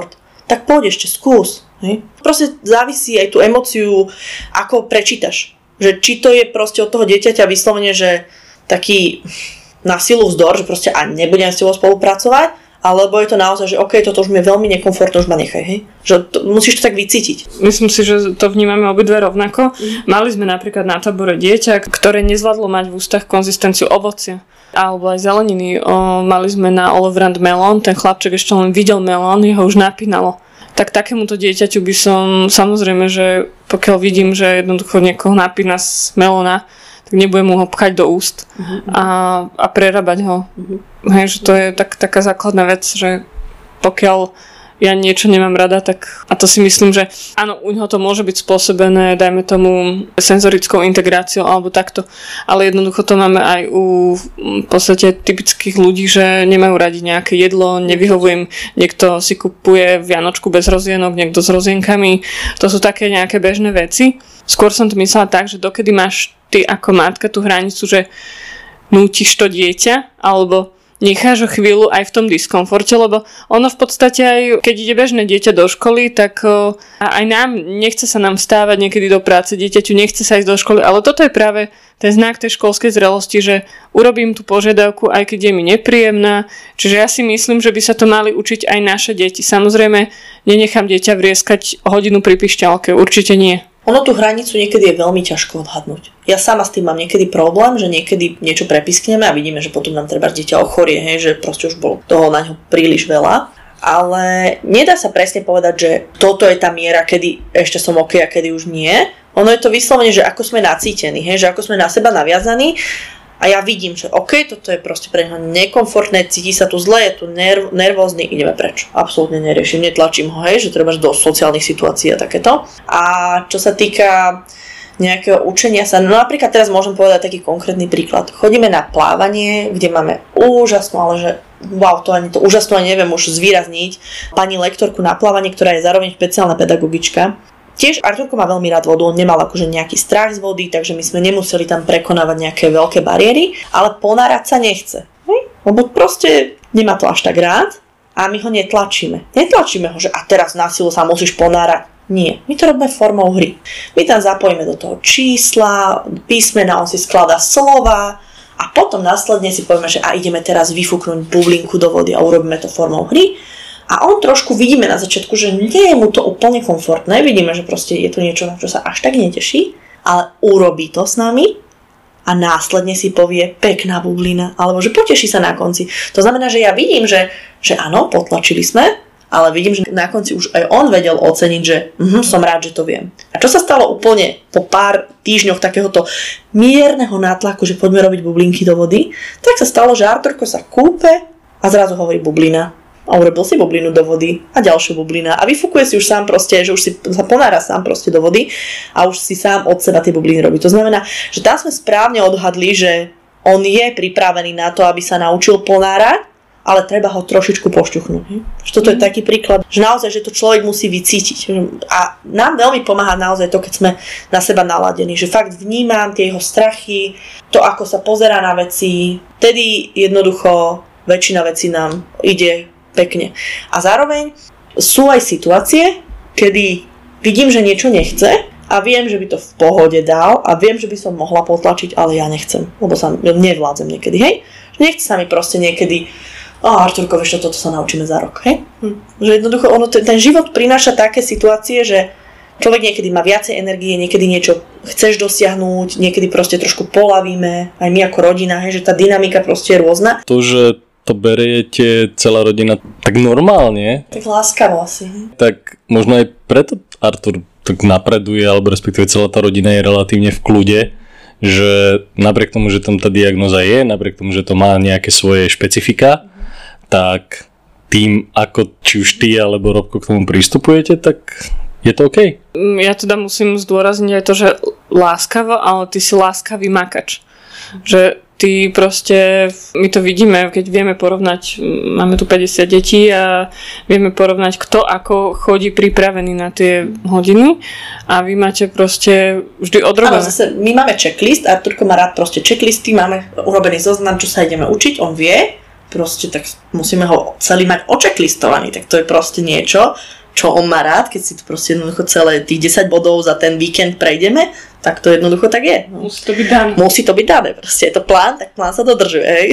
tak poď ešte skús. Hej. Proste závisí aj tú emóciu, ako prečítaš. Že či to je proste od toho dieťaťa vyslovene, že taký na silu vzdor, že proste ani nebudem s tebou spolupracovať, alebo je to naozaj, že OK, toto už mi je veľmi nekomfortné, už ma nechaj, hej? Že to, musíš to tak vycítiť. Myslím si, že to vnímame obidve rovnako. Mm. Mali sme napríklad na tábore dieťa, ktoré nezvládlo mať v ústach konzistenciu ovocia alebo aj zeleniny. O, mali sme na Olovrand melón, ten chlapček ešte len videl melón, jeho už napínalo. Tak takémuto dieťaťu by som, samozrejme, že pokiaľ vidím, že jednoducho niekoho napína z melóna, tak nebudem mu ho pchať do úst uh-huh. a, a prerábať ho. Uh-huh. Hej, že to je tak, taká základná vec, že pokiaľ ja niečo nemám rada, tak a to si myslím, že áno, u neho to môže byť spôsobené, dajme tomu, senzorickou integráciou alebo takto, ale jednoducho to máme aj u v podstate typických ľudí, že nemajú radi nejaké jedlo, nevyhovuje im, niekto si kupuje vianočku bez rozienok, niekto s rozienkami, to sú také nejaké bežné veci. Skôr som to myslela tak, že dokedy máš ty ako matka tú hranicu, že nútiš to dieťa, alebo necháš ho chvíľu aj v tom diskomforte, lebo ono v podstate aj, keď ide bežné dieťa do školy, tak o, aj nám, nechce sa nám stávať niekedy do práce, dieťaťu nechce sa ísť do školy, ale toto je práve ten znak tej školskej zrelosti, že urobím tú požiadavku, aj keď je mi nepríjemná. Čiže ja si myslím, že by sa to mali učiť aj naše deti. Samozrejme, nenechám dieťa vrieskať hodinu pri pišťalke, určite nie. Ono tú hranicu niekedy je veľmi ťažko odhadnúť. Ja sama s tým mám niekedy problém, že niekedy niečo prepiskneme a vidíme, že potom nám treba dieťa ochorie, hej, že proste už bolo toho na ňo príliš veľa. Ale nedá sa presne povedať, že toto je tá miera, kedy ešte som OK a kedy už nie. Ono je to vyslovene, že ako sme nacítení, hej, že ako sme na seba naviazaní. A ja vidím, že OK, toto je proste pre neho nekomfortné, cíti sa tu zle, je tu nerv, nervózny, ideme preč. Absolútne neriešim, netlačím ho, hej, že treba do sociálnych situácií a takéto. A čo sa týka nejakého učenia sa, no napríklad teraz môžem povedať taký konkrétny príklad. Chodíme na plávanie, kde máme úžasnú, ale že wow, to ani to úžasnú ani neviem už zvýrazniť, pani lektorku na plávanie, ktorá je zároveň špeciálna pedagogička. Tiež Arturko má veľmi rád vodu, on nemal akože nejaký strach z vody, takže my sme nemuseli tam prekonávať nejaké veľké bariéry, ale ponárať sa nechce. Hej? Lebo proste nemá to až tak rád a my ho netlačíme. Netlačíme ho, že a teraz na silu sa musíš ponárať. Nie, my to robíme formou hry. My tam zapojíme do toho čísla, písmena, on si skladá slova a potom následne si povieme, že a ideme teraz vyfúknuť bublinku do vody a urobíme to formou hry. A on trošku vidíme na začiatku, že nie je mu to úplne komfortné, vidíme, že proste je to niečo, na čo sa až tak neteší, ale urobí to s nami a následne si povie pekná bublina, alebo že poteší sa na konci. To znamená, že ja vidím, že, že áno, potlačili sme, ale vidím, že na konci už aj on vedel oceniť, že uh, som rád, že to viem. A čo sa stalo úplne po pár týždňoch takéhoto mierneho nátlaku, že poďme robiť bublinky do vody, tak sa stalo, že Arturko sa kúpe a zrazu hovorí bublina. A urobil si bublinu do vody a ďalšiu bublina a vyfúkuje si už sám proste, že už si sa ponára sám proste do vody a už si sám od seba tie bubliny robí. To znamená, že tam sme správne odhadli, že on je pripravený na to, aby sa naučil ponárať, ale treba ho trošičku pošťuchnúť. Toto je taký príklad, že naozaj, že to človek musí vycítiť. A nám veľmi pomáha naozaj to, keď sme na seba naladení, že fakt vnímam tie jeho strachy, to, ako sa pozerá na veci, vtedy jednoducho väčšina vecí nám ide pekne. A zároveň sú aj situácie, kedy vidím, že niečo nechce a viem, že by to v pohode dal a viem, že by som mohla potlačiť, ale ja nechcem, lebo sa nevládzem niekedy, hej? Nechce sa mi proste niekedy oh, Arturko, vieš čo, toto sa naučíme za rok, hej? Hm. Že jednoducho ono, ten, ten život prináša také situácie, že človek niekedy má viacej energie, niekedy niečo chceš dosiahnuť, niekedy proste trošku polavíme, aj my ako rodina, hej, že tá dynamika proste je rôzna. To, že to beriete celá rodina tak normálne. Tak láskavo asi. Tak možno aj preto Artur tak napreduje, alebo respektíve celá tá rodina je relatívne v kľude, že napriek tomu, že tam tá diagnóza je, napriek tomu, že to má nejaké svoje špecifika, tak tým, ako či už ty alebo Robko k tomu pristupujete, tak je to OK. Ja teda musím zdôrazniť aj to, že láskavo, ale ty si láskavý makač. Že ty proste, my to vidíme, keď vieme porovnať, máme tu päťdesiat detí a vieme porovnať, kto ako chodí pripravený na tie hodiny a vy máte proste vždy odrobené. Áno, zase my máme checklist, Arturko má rád proste checklisty, máme urobený zoznam, čo sa ideme učiť, on vie, proste tak musíme ho celý mať očeklistovaný, tak to je proste niečo, čo on má rád, keď si to proste jednoducho celé tých desať bodov za ten víkend prejdeme, tak to jednoducho tak je. No. Musí to byť dané. Musí to byť dané, proste je to plán, tak plán sa dodržuje. Hej.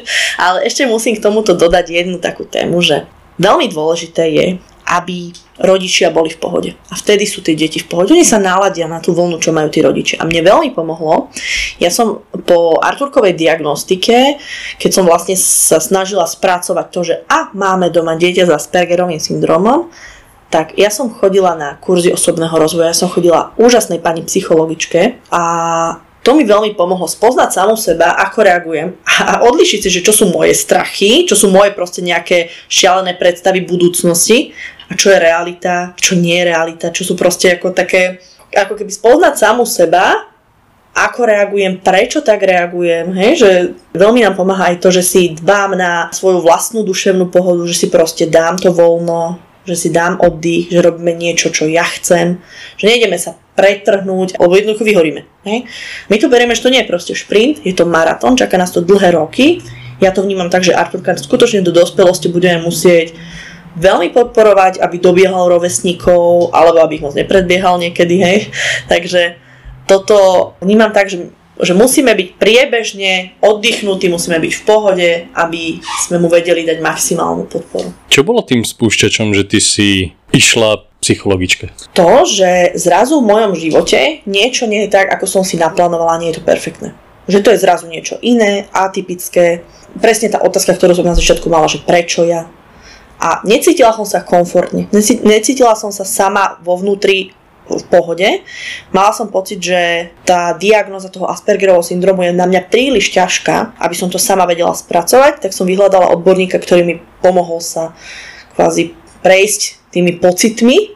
Ale ešte musím k tomuto dodať jednu takú tému, že veľmi dôležité je, aby rodičia boli v pohode. A vtedy sú tie deti v pohode. Oni sa naladia na tú vlnu, čo majú tí rodičia. A mne veľmi pomohlo. Ja som po Arturkovej diagnostike, keď som vlastne sa snažila spracovať to, že a máme doma dieťa s Aspergerovým syndromom, tak ja som chodila na kurzy osobného rozvoja, ja som chodila úžasnej pani psychologičke a to mi veľmi pomohlo spoznať samu seba, ako reagujem a odlišiť si, že čo sú moje strachy, čo sú moje proste nejaké šialené predstavy budúcnosti a čo je realita, čo nie je realita, čo sú proste ako také, ako keby spoznať samu seba, ako reagujem, prečo tak reagujem, hej, že veľmi nám pomáha aj to, že si dbám na svoju vlastnú duševnú pohodu, že si proste dám to voľno, že si dám oddych, že robíme niečo, čo ja chcem, že nejdeme sa pretrhnúť, alebo jednoducho vyhoríme. Hej. My tu berieme, že to nie je proste šprint, je to maratón, čaká nás to dlhé roky. Ja to vnímam tak, že Arturka skutočne do dospelosti budeme musieť veľmi podporovať, aby dobiehal rovesníkov, alebo aby ich moc nepredbiehal niekedy, hej. Takže toto vnímam tak, že, že musíme byť priebežne oddychnutí, musíme byť v pohode, aby sme mu vedeli dať maximálnu podporu. Čo bolo tým spúšťačom, že ty si išla psychologičke? To, že zrazu v mojom živote niečo nie je tak, ako som si naplánovala, nie je to perfektné. Že to je zrazu niečo iné, atypické. Presne tá otázka, ktorú som na začiatku mala, že prečo ja? A necítila som sa komfortne. Necítila som sa sama vo vnútri v pohode. Mala som pocit, že tá diagnóza toho Aspergerovho syndromu je na mňa príliš ťažká, aby som to sama vedela spracovať, tak som vyhľadala odborníka, ktorý mi pomohol sa kvázi prejsť tými pocitmi.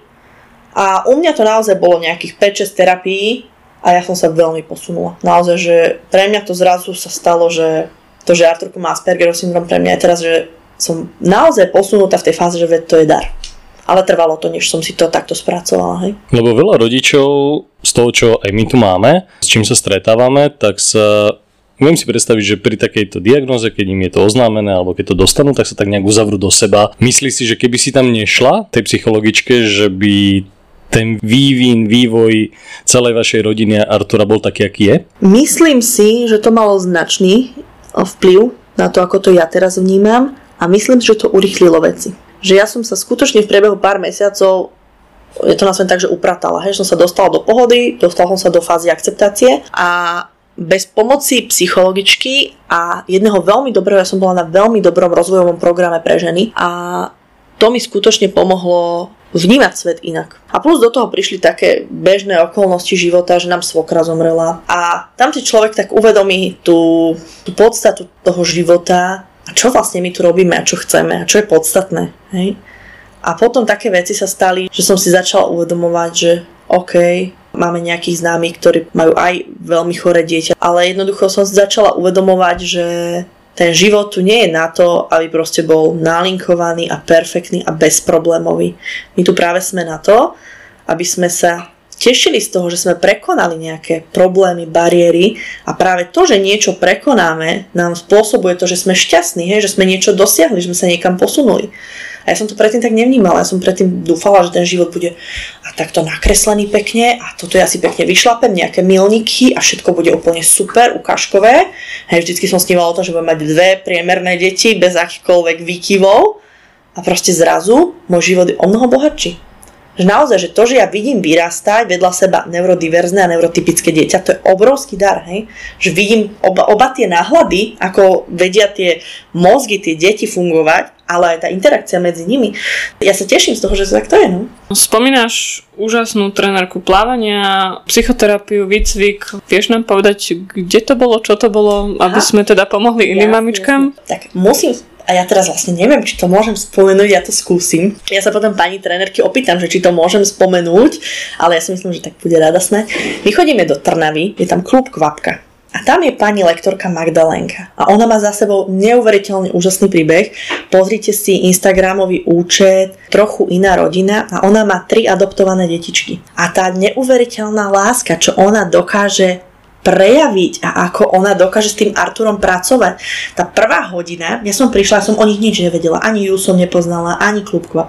A u mňa to naozaj bolo nejakých päť šesť terapií a ja som sa veľmi posunula. Naozaj, že pre mňa to zrazu sa stalo, že to, že Arturko má Aspergerov syndrom, pre mňa je teraz, že som naozaj posunutá v tej fáze, že to je dar. Ale trvalo to, než som si to takto spracovala. Hej. Lebo veľa rodičov z toho, čo aj my tu máme, s čím sa stretávame, tak sa viem si predstaviť, že pri takejto diagnoze, keď im je to oznámené alebo keď to dostanú, tak sa tak nejak uzavrú do seba. Myslí si, že keby si tam nešla, tej psychologičke, že by ten vývin, vývoj celej vašej rodiny a Artura bol taký, aký je? Myslím si, že to malo značný vplyv na to, ako to ja teraz vnímam a myslím, že to urýchlilo veci. Že ja som sa skutočne v priebehu pár mesiacov, je to nazvem tak, že upratala, hej, som sa dostala do pohody, dostala som sa do fázy akceptácie a bez pomoci psychologičky a jedného veľmi dobrého, ja som bola na veľmi dobrom rozvojovom programe pre ženy a to mi skutočne pomohlo vnímať svet inak. A plus do toho prišli také bežné okolnosti života, že nám svokra zomrela a tam si človek tak uvedomí tú, tú podstatu toho života a čo vlastne my tu robíme a čo chceme a čo je podstatné. Hej? A potom také veci sa stali, že som si začala uvedomovať, že OK, máme nejakých známych, ktorí majú aj veľmi choré dieťa, ale jednoducho som si začala uvedomovať, že ten život tu nie je na to, aby proste bol nalinkovaný a perfektný a bezproblémový. My tu práve sme na to, aby sme sa tešili z toho, že sme prekonali nejaké problémy, bariéry a práve to, že niečo prekonáme, nám spôsobuje to, že sme šťastní, hej, že sme niečo dosiahli, že sme sa niekam posunuli. A ja som to predtým tak nevnímala, ja som predtým dúfala, že ten život bude a takto nakreslený pekne a toto ja si pekne vyšlapem, nejaké milníky a všetko bude úplne super, ukážkové. Hej, vždycky som snívala o tom, že budem mať dve priemerné deti bez akýchkoľvek výkyvov a proste zrazu môj život je o mnoho bohatší. Že naozaj, že to, že ja vidím vyrastať vedľa seba neurodiverzné a neurotypické dieťa, to je obrovský dar, hej? Že vidím oba, oba tie náhľady, ako vedia tie mozgy, tie deti fungovať, ale aj tá interakcia medzi nimi. Ja sa teším z toho, že tak to je, no. Spomínaš úžasnú trenérku plávania, psychoterapiu, výcvik. Vieš nám povedať, kde to bolo, čo to bolo, aby Aha. sme teda pomohli iným jasne, mamičkám? Jasne. Tak musím... A ja teraz vlastne neviem, či to môžem spomenúť, ja to skúsim. Ja sa potom pani trénerky opýtam, že či to môžem spomenúť, ale ja si myslím, že tak bude rada snáď. My chodíme do Trnavy, je tam klub Kvapka. A tam je pani lektorka Magdalénka. A ona má za sebou neuveriteľne úžasný príbeh. Pozrite si Instagramový účet, trochu iná rodina a ona má tri adoptované detičky. A tá neuveriteľná láska, čo ona dokáže prejaviť a ako ona dokáže s tým Arturom pracovať. Tá prvá hodina, ja som prišla, som o nich nič nevedela, ani ju som nepoznala, ani klub Kvapka.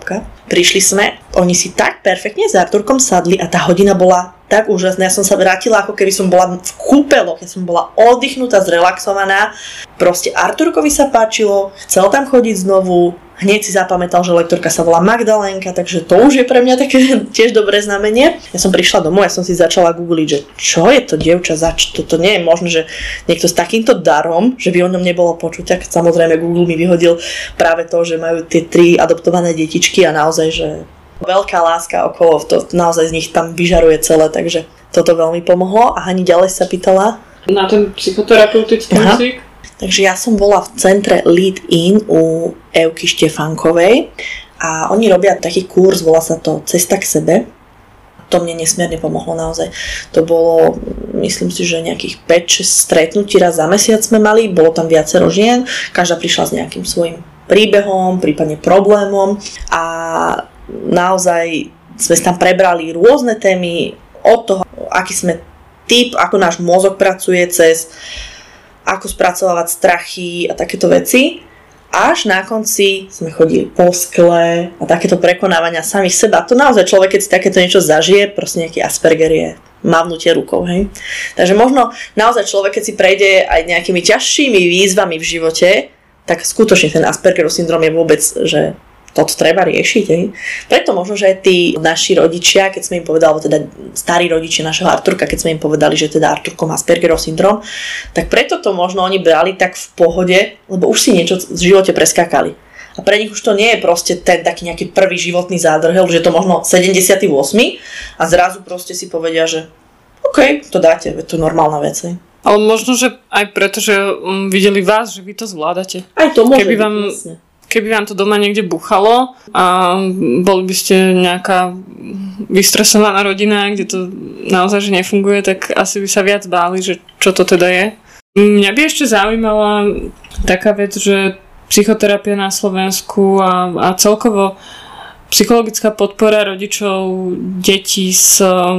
Prišli sme, oni si tak perfektne s Arturkom sadli a tá hodina bola tak úžasná. Ja som sa vrátila, ako keby som bola v kúpeloch, ja som bola oddychnutá, zrelaxovaná. Proste Arturkovi sa páčilo, chcel tam chodiť znovu, hneď si zapamätal, že lektorka sa volá Magdalénka, takže to už je pre mňa také tiež dobré znamenie. Ja som prišla domov, ja som si začala googliť, že čo je to dievča zač, toto nie je možné, že niekto s takýmto darom, že by o ňom nebolo počuť. Tak samozrejme Google mi vyhodil práve to, že majú tie tri adoptované detičky a naozaj, že veľká láska okolo, to naozaj z nich tam vyžaruje celé, takže toto veľmi pomohlo. A Hani ďalej sa pýtala na ten psychoterapeutický cvik. Takže ja som bola v centre Lead In u Evky Štefánkovej a oni robia taký kurz, volá sa to Cesta k sebe. To mne nesmierne pomohlo naozaj. To bolo, myslím si, že nejakých päť šesť stretnutí raz za mesiac sme mali, bolo tam viacero žien, každá prišla s nejakým svojím príbehom, prípadne problémom a naozaj sme tam prebrali rôzne témy od toho, aký sme typ, ako náš mozog pracuje, cez ako spracovávať strachy a takéto veci. Až na konci sme chodili po skle a takéto prekonávania samých seba. To naozaj človek, keď si takéto niečo zažije, proste nejaký Asperger je mávnutie rukou, hej. Takže možno naozaj človek, keď si prejde aj nejakými ťažšími výzvami v živote, tak skutočne ten Aspergerov syndrom je vôbec, že toto treba riešiť. Hej. Preto možno, že aj tí naši rodičia, keď sme im povedali, alebo teda starí rodičia našeho Arturka, keď sme im povedali, že teda Arturko má Aspergerov syndrom, tak preto to možno oni brali tak v pohode, lebo už si niečo v živote preskákali. A pre nich už to nie je proste ten taký nejaký prvý životný zádrhel, že to možno sedemdesiaty ôsmy a zrazu proste si povedia, že OK, to dáte, to je normálna vec. Hej. Ale možno, že aj preto, že videli vás, že vy to zvládate. Aj to môže Keby byť, vám... vlastne. Keby vám to doma niekde buchalo a boli by ste nejaká vystresovaná rodina, kde to naozaj že nefunguje, tak asi by sa viac báli, že čo to teda je. Mňa by ešte zaujímala taká vec, že psychoterapia na Slovensku a, a celkovo psychologická podpora rodičov detí s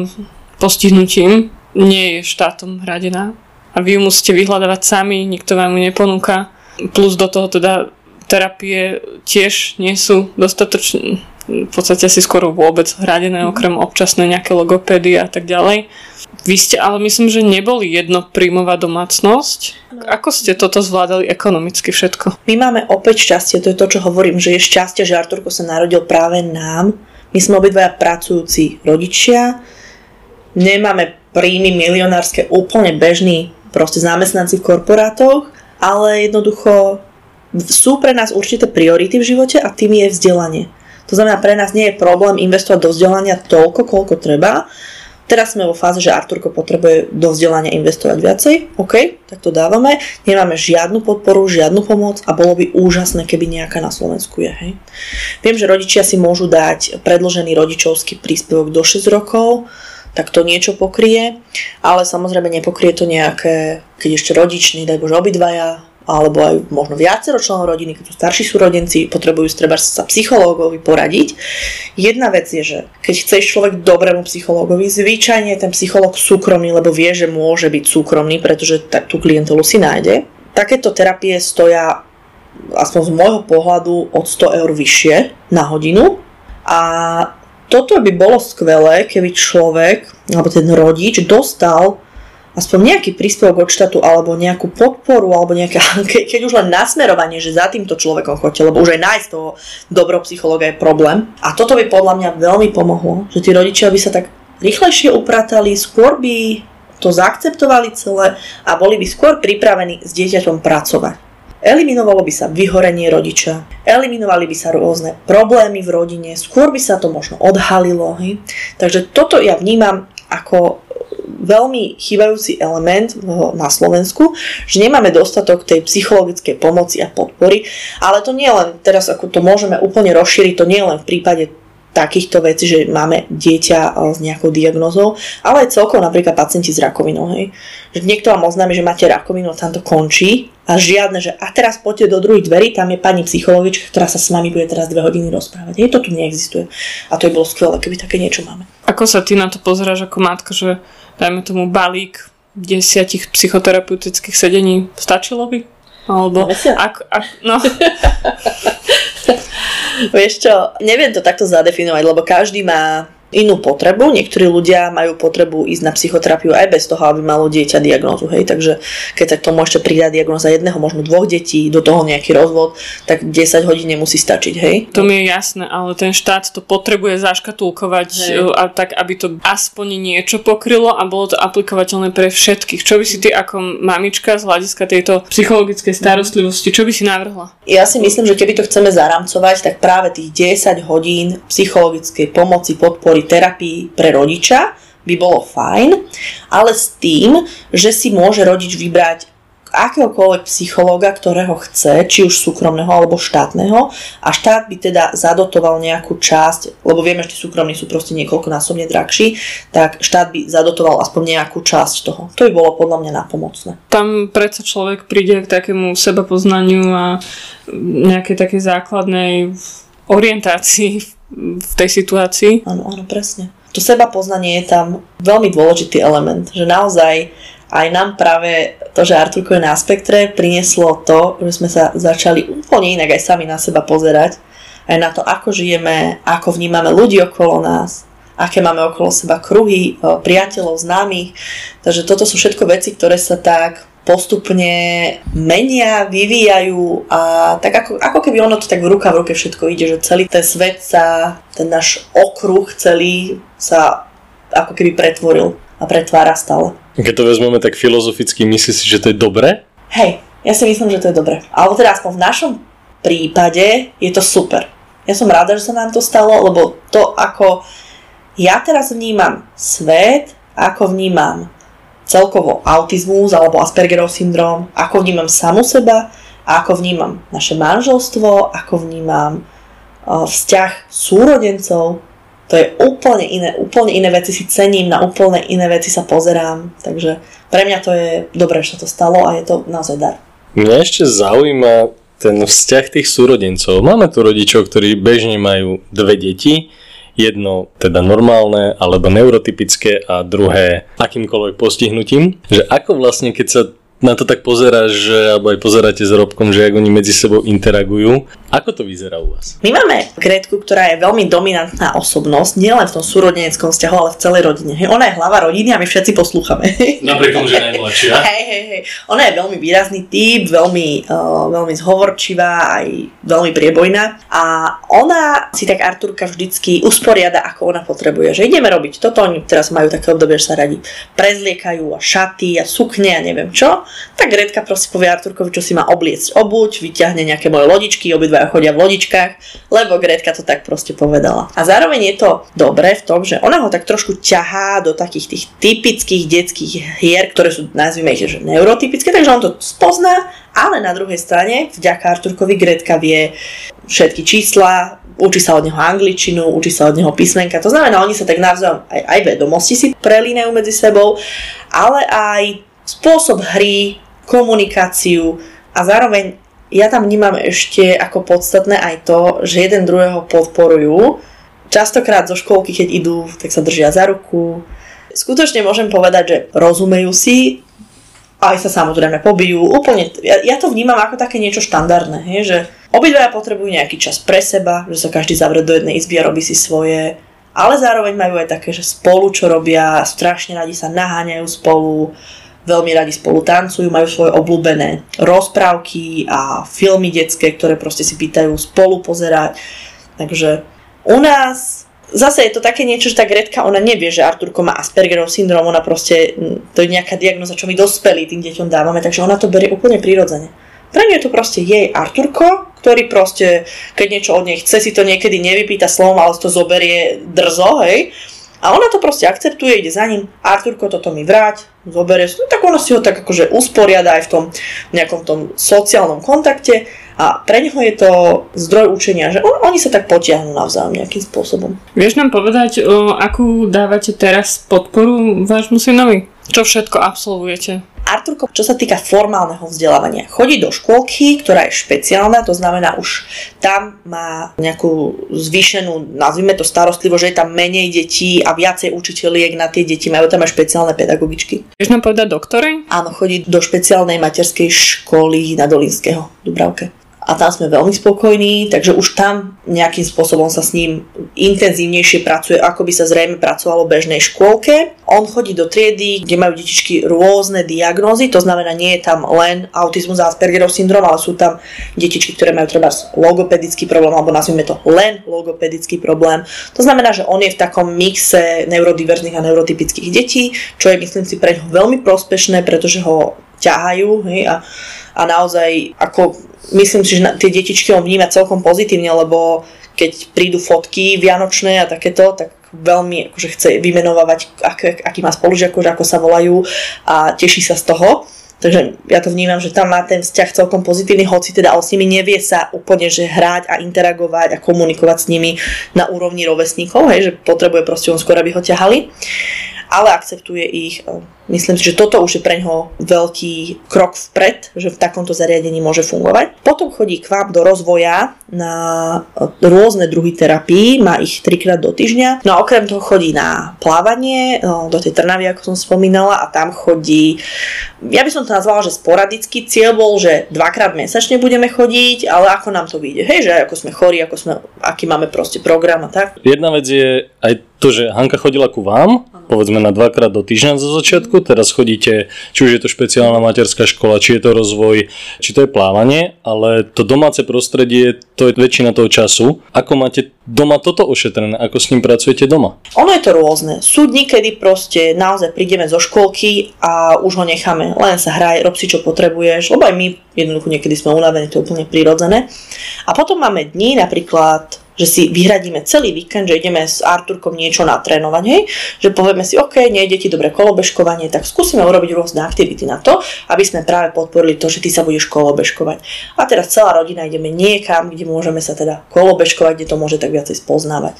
postihnutím nie je štátom hradená a vy ju musíte vyhľadávať sami, nikto vám ju neponúka. Plus do toho teda terapie tiež nie sú dostatočne, v podstate asi skoro vôbec hradené, okrem občasnej nejaké logopédy a tak ďalej. Vy ste, ale myslím, že neboli jednopríjmová domácnosť. Ako ste toto zvládali ekonomicky všetko? My máme opäť šťastie, to je to, čo hovorím, že je šťastie, že Arturko sa narodil práve nám. My sme obidvaja pracujúci rodičia, nemáme príjmy milionárske, úplne bežní proste zamestnanci v korporátoch, ale jednoducho sú pre nás určité priority v živote a tým je vzdelanie. To znamená, pre nás nie je problém investovať do vzdelania toľko, koľko treba. Teraz sme vo fáze, že Arturko potrebuje do vzdelania investovať viacej. OK, tak to dávame. Nemáme žiadnu podporu, žiadnu pomoc a bolo by úžasné, keby nejaká na Slovensku je. Hej. Viem, že rodičia si môžu dať predĺžený rodičovský príspevok do šesť rokov, tak to niečo pokrie, ale samozrejme nepokrie to nejaké, keď ešte rodiční, daj Bože obidvaja, alebo aj možno viacero členov rodiny, keď sú starší súrodenci, potrebujú treba sa psychológovi poradiť. Jedna vec je, že keď chceš človek dobrému psychológovi, zvyčajne je ten psychológ súkromný, lebo vie, že môže byť súkromný, pretože tak tú klientelu si nájde. Takéto terapie stoja, aspoň z môjho pohľadu, od sto eur vyššie na hodinu. A toto by bolo skvelé, keby človek, alebo ten rodič dostal aspoň nejaký príspevok od štátu, alebo nejakú podporu, alebo nejaké, keď už len nasmerovanie, že za týmto človekom chodte, lebo už aj nájsť toho dobrého psychológa je problém. A toto by podľa mňa veľmi pomohlo, že tí rodičia by sa tak rýchlejšie upratali, skôr by to zaakceptovali celé a boli by skôr pripravení s dieťaťom pracovať. Eliminovalo by sa vyhorenie rodiča, eliminovali by sa rôzne problémy v rodine, skôr by sa to možno odhalilo. Hej? Takže toto ja vnímam ako veľmi chýbajúci element na Slovensku, že nemáme dostatok tej psychologickej pomoci a podpory, ale to nie len, teraz ako to môžeme úplne rozšíriť, to nie len v prípade takýchto vecí, že máme dieťa s nejakou diagnózou, ale aj celkovo napríklad pacienti s rakovinou. Hej. Že niekto vám oznámi, že máte rakovinu, tam to končí a žiadne, že a teraz poďte do druhých dverí, tam je pani psychologička, ktorá sa s vami bude teraz dve hodiny rozprávať. Hej, to tu neexistuje. A to by bolo skvelé, keby také niečo máme. Ako sa ty na to pozeráš ako matka, že dajme tomu balík desiatich psychoterapeutických sedení stačilo by? Alebo ak, ak, no. Vieš čo, neviem to takto zadefinovať, lebo každý má inú potrebu. Niektorí ľudia majú potrebu ísť na psychoterapiu aj bez toho, aby malo dieťa diagnózu, hej. Takže keď sa k tomu ešte pridá diagnóza jedného, možno dvoch detí, do toho nejaký rozvod, tak desať hodín nemusí stačiť, hej. To mi je jasné, ale ten štát to potrebuje zaškatulkovať, a tak, aby to aspoň niečo pokrylo a bolo to aplikovateľné pre všetkých. Čo by si ty ako mamička z hľadiska tejto psychologickej starostlivosti, čo by si navrhla? Ja si myslím, že keby to chceme zaramcovať, tak práve tých desať hodín psychologickej pomoci, podpory, terapii pre rodiča by bolo fajn, ale s tým, že si môže rodič vybrať akéhokoľvek psychológa, ktorého chce, či už súkromného alebo štátneho, a štát by teda zadotoval nejakú časť, lebo vieme, že tí súkromní sú proste niekoľkonásobne drahší, tak štát by zadotoval aspoň nejakú časť toho. To by bolo podľa mňa napomocné. Tam predsa človek príde k takému sebapoznaniu a nejakej takej základnej orientácii v tej situácii. Áno, áno, presne. To seba poznanie je tam veľmi dôležitý element, že naozaj aj nám práve to, že Arturko je na spektre, prinieslo to, že sme sa začali úplne inak aj sami na seba pozerať, aj na to, ako žijeme, ako vnímame ľudí okolo nás, aké máme okolo seba kruhy, priateľov, známych. Takže toto sú všetko veci, ktoré sa tak postupne menia, vyvíjajú a tak ako, ako keby ono to tak v ruka v ruke všetko ide, že celý ten svet sa, ten náš okruh celý sa ako keby pretvoril a pretvára stále. Keď to vezmeme tak filozoficky, myslíš si, že to je dobré? Hej, ja si myslím, že to je dobré. Alebo teda aspoň v našom prípade je to super. Ja som rada, že sa nám to stalo, lebo to, ako ja teraz vnímam svet, ako vnímam celkovo autizmus alebo Aspergerov syndrom, ako vnímam samu seba, ako vnímam naše manželstvo, ako vnímam uh, vzťah súrodencov. To je úplne iné, úplne iné veci si cením, na úplne iné veci sa pozerám, takže pre mňa to je dobré, že sa to stalo a je to naozaj dar. Mňa ešte zaujíma ten vzťah tých súrodencov. Máme tu rodičov, ktorí bežne majú dve deti, jedno teda normálne alebo neurotypické a druhé akýmkoľvek postihnutím, že ako vlastne keď sa na to tak pozeráš, že, alebo aj pozeráte s Robkom, že ak oni medzi sebou interagujú. Ako to vyzerá u vás? My máme Grétku, ktorá je veľmi dominantná osobnosť, nielen v tom súrodeneckom vzťahu, ale v celej rodine. Hej, ona je hlava rodiny a my všetci poslúchame. Napriek tomu, že je najmladšia. Hej, hej, hej. Ona je veľmi výrazný typ, veľmi, uh, veľmi zhovorčivá, aj veľmi priebojná. A ona si tak Arturka vždycky usporiada, ako ona potrebuje. Že ideme robiť toto, oni teraz majú také obdobie, že sa radi prezliekajú a šaty a sukne a neviem čo. Tak Grétka proste povie Arturkovi, čo si má obliecť obuť, vyťahne nejaké moje lodičky, obidvaja chodia v lodičkách, lebo Grétka to tak proste povedala. A zároveň je to dobré v tom, že ona ho tak trošku ťahá do takých tých typických detských hier, ktoré sú, nazvime ich, že neurotypické, takže on to spozná, ale na druhej strane, vďaka Arturkovi, Grétka vie všetky čísla, učí sa od neho angličtinu, učí sa od neho písmenka, to znamená, oni sa tak navzájom aj, aj vedomosti si prelínajú medzi sebou, ale aj spôsob hry, komunikáciu a zároveň ja tam vnímam ešte ako podstatné aj to, že jeden druhého podporujú. Častokrát zo škôlky, keď idú, tak sa držia za ruku. Skutočne môžem povedať, že rozumejú si, aj sa samozrejme pobijú. Úplne, ja, ja to vnímam ako také niečo štandardné, hej, že obidvaja potrebujú nejaký čas pre seba, že sa každý zavrie do jednej izby a robí si svoje, ale zároveň majú aj také, že spolu čo robia, strašne radi sa naháňajú spolu, veľmi radi spolu tancujú, majú svoje obľúbené rozprávky a filmy detské, ktoré proste si pýtajú spolu pozerať. Takže u nás zase je to také niečo, že tá Grétka, ona nevie, že Arturko má Aspergerov syndrom, ona proste, to je nejaká diagnoza, čo my dospelí tým deťom dávame, takže ona to berie úplne prirodzene. Pre ňu je to proste jej Arturko, ktorý proste, keď niečo od nej chce, si to niekedy nevypýta slovom, ale to zoberie drzo, hej. A ona to proste akceptuje, ide za ním, Arturko, toto mi vráť, zoberie, no, tak ona si ho tak akože usporiada aj v tom nejakom tom sociálnom kontakte a pre neho je to zdroj učenia, že on, oni sa tak potiahnu navzájom nejakým spôsobom. Vieš nám povedať, o, akú dávate teraz podporu vášmu synovi? Čo všetko absolvujete? Arturko, čo sa týka formálneho vzdelávania, chodí do škôlky, ktorá je špeciálna, to znamená už tam má nejakú zvýšenú, nazvime to starostlivo, že je tam menej detí a viacej učiteľiek na tie deti, majú tam aj špeciálne pedagogičky. Vieš nám povedať do ktorej? Áno, chodí do špeciálnej materskej školy na Dolinského, v Dubravke. a tam sme veľmi spokojní, takže už tam nejakým spôsobom sa s ním intenzívnejšie pracuje, ako by sa zrejme pracovalo v bežnej škôlke. On chodí do triedy, kde majú detičky rôzne diagnózy, to znamená, nie je tam len autizmus a Aspergerov syndrom, ale sú tam detičky, ktoré majú treba logopedický problém, alebo nazvime to len logopedický problém. To znamená, že on je v takom mixe neurodiverzných a neurotypických detí, čo je, myslím si, pre ňo veľmi prospešné, pretože ho ťahajú, hej, a, a naozaj ako myslím si, že tie detičky on vníma celkom pozitívne, lebo keď prídu fotky vianočné a takéto, tak veľmi akože chce vymenovávať, ak, aký má spolužiakov, ako sa volajú a teší sa z toho. Takže ja to vnímam, že tam má ten vzťah celkom pozitívny, hoci teda ale s nimi nevie sa úplne že hrať a interagovať a komunikovať s nimi na úrovni rovesníkov, hej, že potrebuje proste on skôr, aby ho ťahali. Ale akceptuje ich. Myslím si, že toto už je pre ňoho veľký krok vpred, že v takomto zariadení môže fungovať. Potom chodí k vám do rozvoja na rôzne druhy terapií, má ich trikrát do týždňa. No a okrem toho chodí na plávanie, do tej Trnavy, ako som spomínala, a tam chodí, ja by som to nazvala, že sporadický cieľ bol, že dvakrát mesačne budeme chodiť, ale ako nám to vyjde, hej, že ako sme chorí, ako sme, aký máme proste program a tak. Jedna vec je aj to, že Hanka chodila ku vám, povedzme na dvakrát do týždňa zo začiatku, teraz chodíte, či už je to špeciálna materská škola, či je to rozvoj, či to je plávanie, ale to domáce prostredie, to je väčšina toho času. Ako máte doma toto ošetrené? Ako s ním pracujete doma? Ono je to rôzne. Sú dni, kedy proste naozaj prídeme zo školky a už ho necháme, len sa hraj, rob si čo potrebuješ, lebo aj my jednoducho niekedy sme unavení, to je úplne prirodzené. A potom máme dni, napríklad že si vyhradíme celý víkend, že ideme s Arturkom niečo natrénovať, hej? Že povieme si, OK, nejde ti dobre kolobežkovanie, tak skúsime urobiť rôzne aktivity na to, aby sme práve podporili to, že ty sa budeš kolobežkovať. A teraz celá rodina ideme niekam, kde môžeme sa teda kolobežkovať, kde to môže tak viacej spoznávať.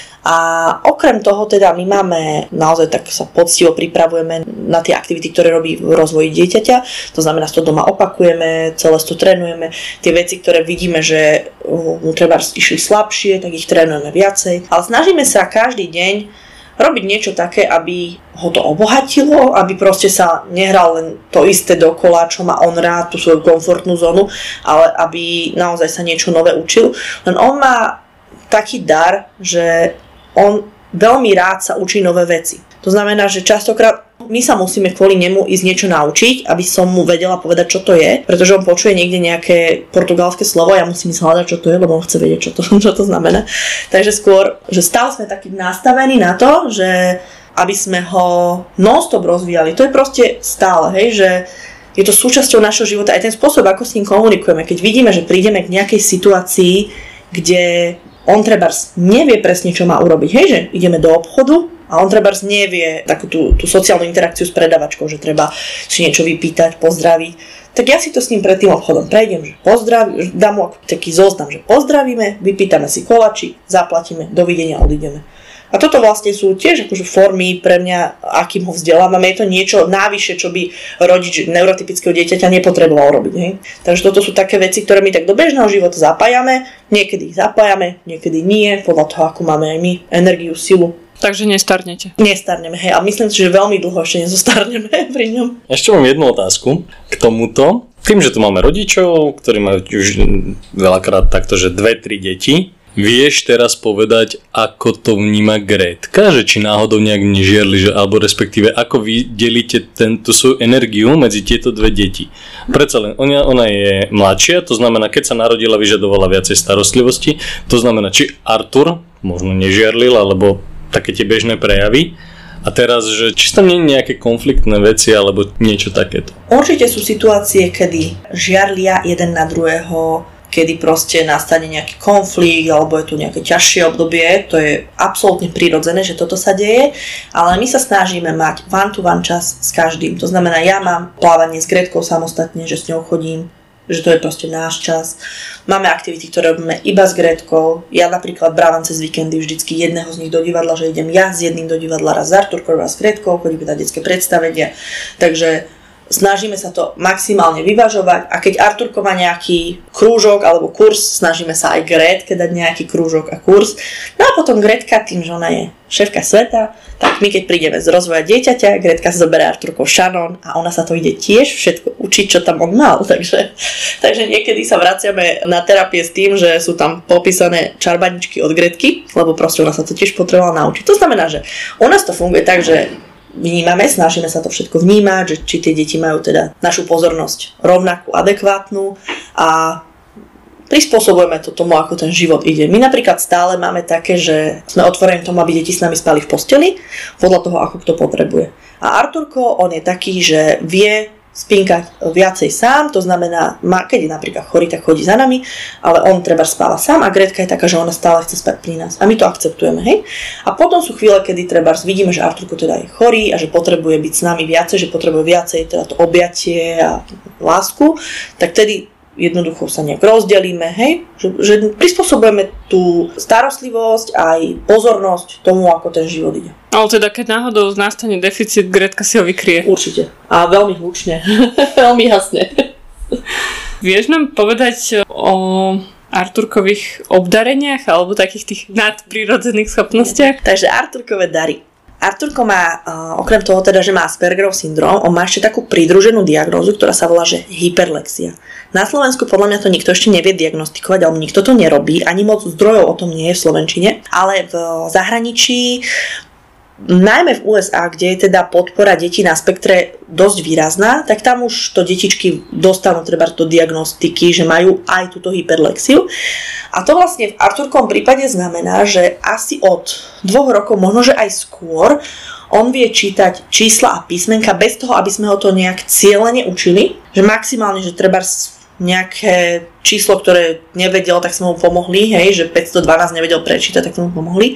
A okrem toho teda my máme, naozaj tak sa poctivo pripravujeme na tie aktivity, ktoré robí v rozvoji dieťaťa, to znamená, že to doma opakujeme, celé to trénujeme, tie veci, ktoré vidíme, že mu treba išli slabšie, tak ich trénujeme viacej, ale snažíme sa každý deň robiť niečo také, aby ho to obohatilo, aby proste sa nehral len to isté dokola, čo má on rád, tú svoju komfortnú zónu, ale aby naozaj sa niečo nové učil. Len on má taký dar, že on veľmi rád sa učí nové veci. To znamená, že častokrát my sa musíme kvôli nemu ísť niečo naučiť, aby som mu vedela povedať, čo to je, pretože on počuje niekde nejaké portugalské slovo, ja musím hľadať, čo to je, lebo on chce vedieť, čo to, čo to znamená. Takže skôr, že stále sme takí nastavení na to, že aby sme ho non-stop rozvíjali. To je proste stále, hej, že je to súčasťou našho života. Aj ten spôsob, ako s ním komunikujeme, keď vidíme, že prídeme k nejakej situácii, kde on trebárs nevie presne, čo má urobiť. Hej, že ideme do obchodu a on trebárs nevie takú tú, tú sociálnu interakciu s predavačkou, že treba si niečo vypýtať, pozdraviť. Tak ja si to s ním pred tým obchodom prejdem, že pozdravím, dám mu taký zoznam, že pozdravíme, vypýtame si koláčik, zaplatíme, dovidenia, odídeme. A toto vlastne sú tiež akože formy pre mňa, akým ho vzdelávame. Je to niečo návyššie, čo by rodič neurotypického dieťaťa nepotreboval robiť. Hej? Takže toto sú také veci, ktoré my tak do bežného života zapájame. Niekedy ich zapájame, niekedy nie, podľa toho, ako máme aj my energiu, silu. Takže nestarnete. Nestarneme, hej. A myslím si, že veľmi dlho ešte nezostarneme pri ňom. Ešte mám jednu otázku k tomuto. Tým, že tu máme rodičov, ktorí majú už veľakrát takto, že dve, tri deti, vieš teraz povedať, ako to vníma Grétka? Že či náhodou nejak nežiarli, že, alebo respektíve ako vy delíte tú svoju energiu medzi tieto dve deti? Predsa len, ona, ona je mladšia, to znamená, keď sa narodila, vyžadovala viacej starostlivosti, to znamená, či Artur možno nežiarlil, alebo také tie bežné prejavy. A teraz, že či tam nie je nejaké konfliktné veci alebo niečo takéto? Určite sú situácie, kedy žiarlia jeden na druhého, kedy proste nastane nejaký konflikt alebo je tu nejaké ťažšie obdobie, to je absolútne prirodzené, že toto sa deje, ale my sa snažíme mať one to one čas s každým. To znamená, ja mám plávanie s Grétkou samostatne, že s ňou chodím, že to je proste náš čas. Máme aktivity, ktoré robíme iba s Grétkou. Ja napríklad brávam cez víkendy vždycky jedného z nich do divadla, že idem ja s jedným do divadla, raz s Arturkou, raz s Grétkou, chodíme na detské predstavenia. Takže snažíme sa to maximálne vyvažovať a keď Arturko má nejaký krúžok alebo kurz, snažíme sa aj Grétke dať nejaký krúžok a kurz. No a potom Grétka, tým, že ona je šéfka sveta, tak my keď prídeme z rozvoja dieťaťa, Grétka sa zoberie Arturko Shannon a ona sa to ide tiež všetko učiť, čo tam on mal. Takže, takže niekedy sa vraciame na terapie s tým, že sú tam popísané čarbaničky od Grétky, lebo proste ona sa to tiež potrebovala naučiť. To znamená, že u nás to funguje tak, že vnímame, snažíme sa to všetko vnímať, že či tie deti majú teda našu pozornosť rovnakú, adekvátnu a prispôsobujeme to tomu, ako ten život ide. My napríklad stále máme také, že sme otvorení tomu, aby deti s nami spali v posteli, podľa toho, ako kto potrebuje. A Arturko, on je taký, že vie spinkať viacej sám, to znamená, keď je napríklad chorý, tak chodí za nami, ale on treba spáva sám a Grétka je taká, že ona stále chce spať pri nás a my to akceptujeme, hej. A potom sú chvíle, kedy treba vidíme, že Arturko teda je chorý a že potrebuje byť s nami viacej, že potrebuje viacej teda to objatie a lásku, tak tedy jednoducho sa nejak rozdelíme, hej, že, že prispôsobujeme tú starostlivosť aj pozornosť tomu, ako ten život ide. Ale teda, keď náhodou nastane deficit, Grétka si ho vykrie. Určite. A veľmi hlučne. Veľmi jasne. Vieš nám povedať o Arturkových obdareniach alebo takých tých nadprirodzených schopnostiach? Takže Arturkové dary. Arturko má, uh, okrem toho teda, že má Aspergerov syndrom, on má ešte takú pridruženú diagnózu, ktorá sa volá, že hyperlexia. Na Slovensku podľa mňa to nikto ešte nevie diagnostikovať, alebo nikto to nerobí, ani moc zdrojov o tom nie je v slovenčine, ale v zahraničí, najmä v ú es á, kde je teda podpora detí na spektre dosť výrazná, tak tam už to detičky dostanú treba do diagnostiky, že majú aj túto hyperlexiu. A to vlastne v Arturkovom prípade znamená, že asi od dvoch rokov, možno že aj skôr, on vie čítať čísla a písmenka bez toho, aby sme ho to nejak cieľene učili. Že maximálne, že treba nejaké číslo, ktoré nevedel, tak sme mu pomohli, hej, že päťstodvanásť nevedel prečítať, tak sme mu pomohli.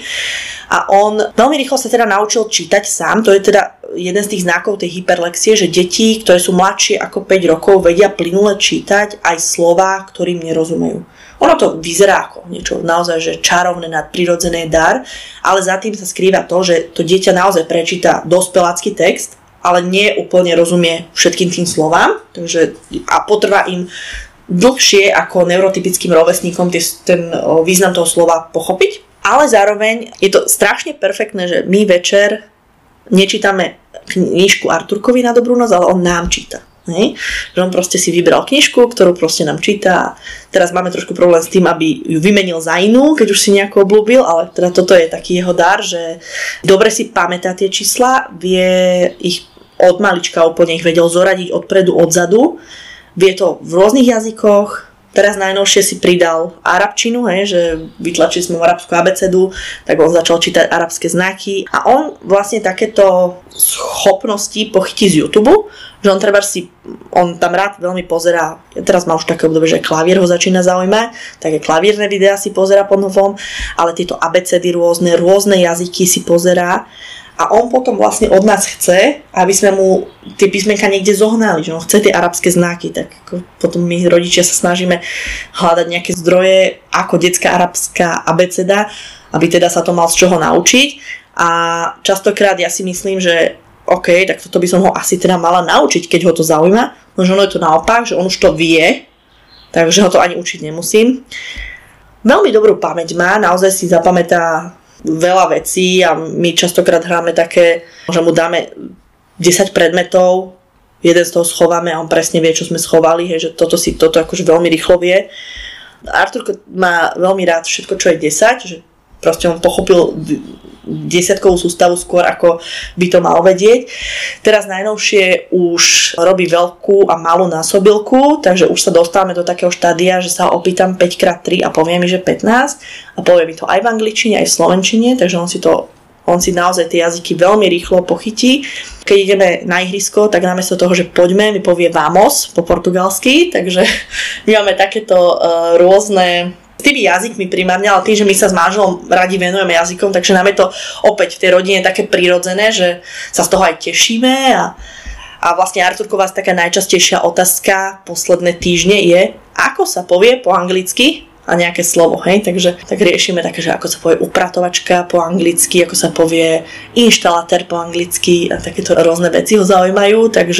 A on veľmi rýchlo sa teda naučil čítať sám, to je teda jeden z tých znakov tej hyperlexie, že deti, ktoré sú mladšie ako päť rokov, vedia plynule čítať aj slová, ktorým nerozumejú. Ono to vyzerá ako niečo naozaj, že čarovné, nadprirodzené dar, ale za tým sa skrýva to, že to dieťa naozaj prečíta dospelácky text, ale nie úplne rozumie všetkým tým slovám, takže, a potrvá im dlhšie ako neurotypickým rovesníkom ten význam toho slova pochopiť. Ale zároveň je to strašne perfektné, že my večer nečítame knižku Arturkovi na dobrú noc, ale on nám číta. Hej? Že on proste si vybral knižku, ktorú proste nám číta. Teraz máme trošku problém s tým, aby ju vymenil za inú, keď už si nejako obľúbil, ale teda toto je taký jeho dar, že dobre si pamätá tie čísla, vie ich od malička úplne ich vedel zoradiť odpredu, odzadu. Vie to v rôznych jazykoch. Teraz najnovšie si pridal arabčinu, hej, že vytlačili sme mu arabskú abecedu, tak on začal čítať arabské znaky a on vlastne takéto schopnosti pochytí z YouTube, že on treba si, on tam rád veľmi pozerá, teraz má už také obdobie, že klavír ho začína zaujímať, také klavírne videá si pozerá po novom, ale tieto abecedy rôzne, rôzne jazyky si pozerá. A on potom vlastne od nás chce, aby sme mu tie písmenka niekde zohnali, že on chce tie arabské znaky, tak ako potom my rodičia sa snažíme hľadať nejaké zdroje ako detská arabská abeceda, aby teda sa to mal z čoho naučiť. A častokrát ja si myslím, že OK, tak toto by som ho asi teda mala naučiť, keď ho to zaujíma, no že ono je to naopak, že on už to vie, takže ho to ani učiť nemusím. Veľmi dobrú pamäť má, naozaj si zapamätá veľa vecí a my častokrát hráme také, že mu dáme desať predmetov, jeden z toho schováme a on presne vie, čo sme schovali, hej, že toto si toto akože veľmi rýchlo vie. Arturko má veľmi rád všetko, čo je desať, že proste on pochopil desiatkovú sústavu skôr, ako by to mal vedieť. Teraz najnovšie už robí veľkú a malú násobilku, takže už sa dostávame do takého štádia, že sa opýtam päť krát tri a povie mi, že pätnásť a povie mi to aj v angličtine, aj v slovenčine, takže on si to on si naozaj tie jazyky veľmi rýchlo pochytí. Keď ideme na ihrisko, tak namiesto toho, že poďme, mi povie vamos po portugalsky, takže my máme takéto uh, rôzne tými jazykmi primárne, ale tým, že my sa s manželom radi venujeme jazykom, takže nám je to opäť v tej rodine také prirodzené, že sa z toho aj tešíme a, a vlastne Arturková taká najčastejšia otázka posledné týždne je, ako sa povie po anglicky a nejaké slovo, hej, takže tak riešime také, že ako sa povie upratovačka po anglicky, ako sa povie inštalatér po anglicky a takéto rôzne veci ho zaujímajú, takže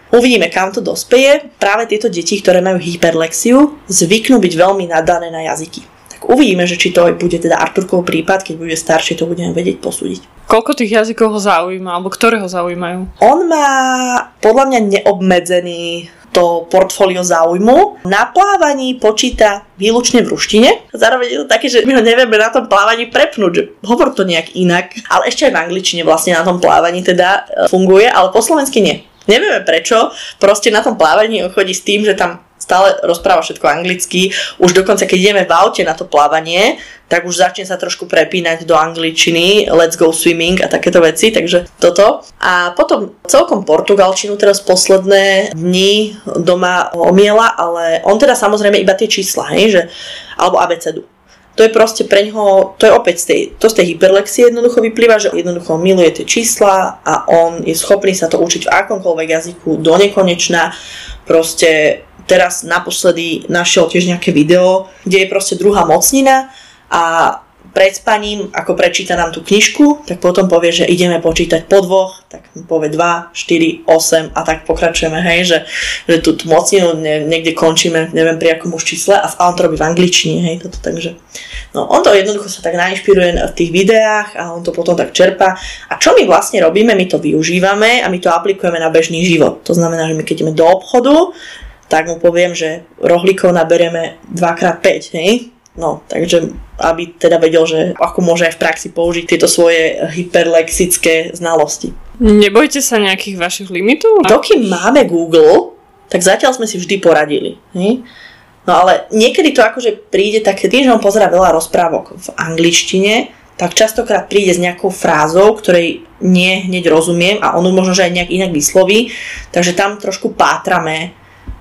Uvidíme, kam to dospeje. Práve tieto deti, ktoré majú hyperlexiu, zvyknú byť veľmi nadané na jazyky. Tak uvidíme, že či to bude teda Arturkov prípad, keď bude starší, to budeme vedieť posúdiť. Koľko tých jazykov ho zaujíma, alebo ktoré ho zaujímajú? On má podľa mňa neobmedzený to portfólio záujmu. Na plávaní počíta výlučne v ruštine. Zároveň je to také, že my ho nevieme na tom plávaní prepnúť, že hovor to nejak inak. Ale ešte aj v angličtine vlastne na tom plávaní teda funguje, ale po slovensky nie. Nevieme prečo, proste na tom plávaní on chodí s tým, že tam stále rozpráva všetko anglicky. Už dokonca, keď ideme v aute na to plávanie, tak už začne sa trošku prepínať do angličtiny, let's go swimming a takéto veci, takže toto. A potom celkom portugalčinu teraz posledné dni doma omiela, ale on teda samozrejme iba tie čísla, hej, že, alebo abecedu. To je proste pre ňoho, to je opäť z tej, to z tej hyperlexie jednoducho vyplýva, že jednoducho miluje tie čísla a on je schopný sa to učiť v akomkoľvek jazyku do nekonečna. Proste teraz naposledy našiel tiež nejaké video, kde je proste druhá mocnina a pred spaním, ako prečíta nám tú knižku, tak potom povie, že ideme počítať po dvoch, tak povie dva, štyri, osem a tak pokračujeme, hej, že, že tú, tú mocninu ne, niekde končíme, neviem pri akom už čísle a on to robí v angličtine, hej, toto, takže no on to jednoducho sa tak nainšpiruje v tých videách a on to potom tak čerpá. A čo my vlastne robíme? My to využívame a my to aplikujeme na bežný život. To znamená, že my keď ideme do obchodu, tak mu poviem, že rohlíkov naberieme dva krát päť, hej? No, takže aby teda vedel, že ako môže aj v praxi použiť tieto svoje hyperlexické znalosti. Nebojte sa nejakých vašich limitov? Dokým máme Google, tak zatiaľ sme si vždy poradili, hej? No ale niekedy to akože príde také tým, že on pozerá veľa rozprávok v angličtine, tak častokrát príde s nejakou frázou, ktorej nie hneď rozumiem a on možno, že aj nejak inak vysloví, takže tam trošku pátrame,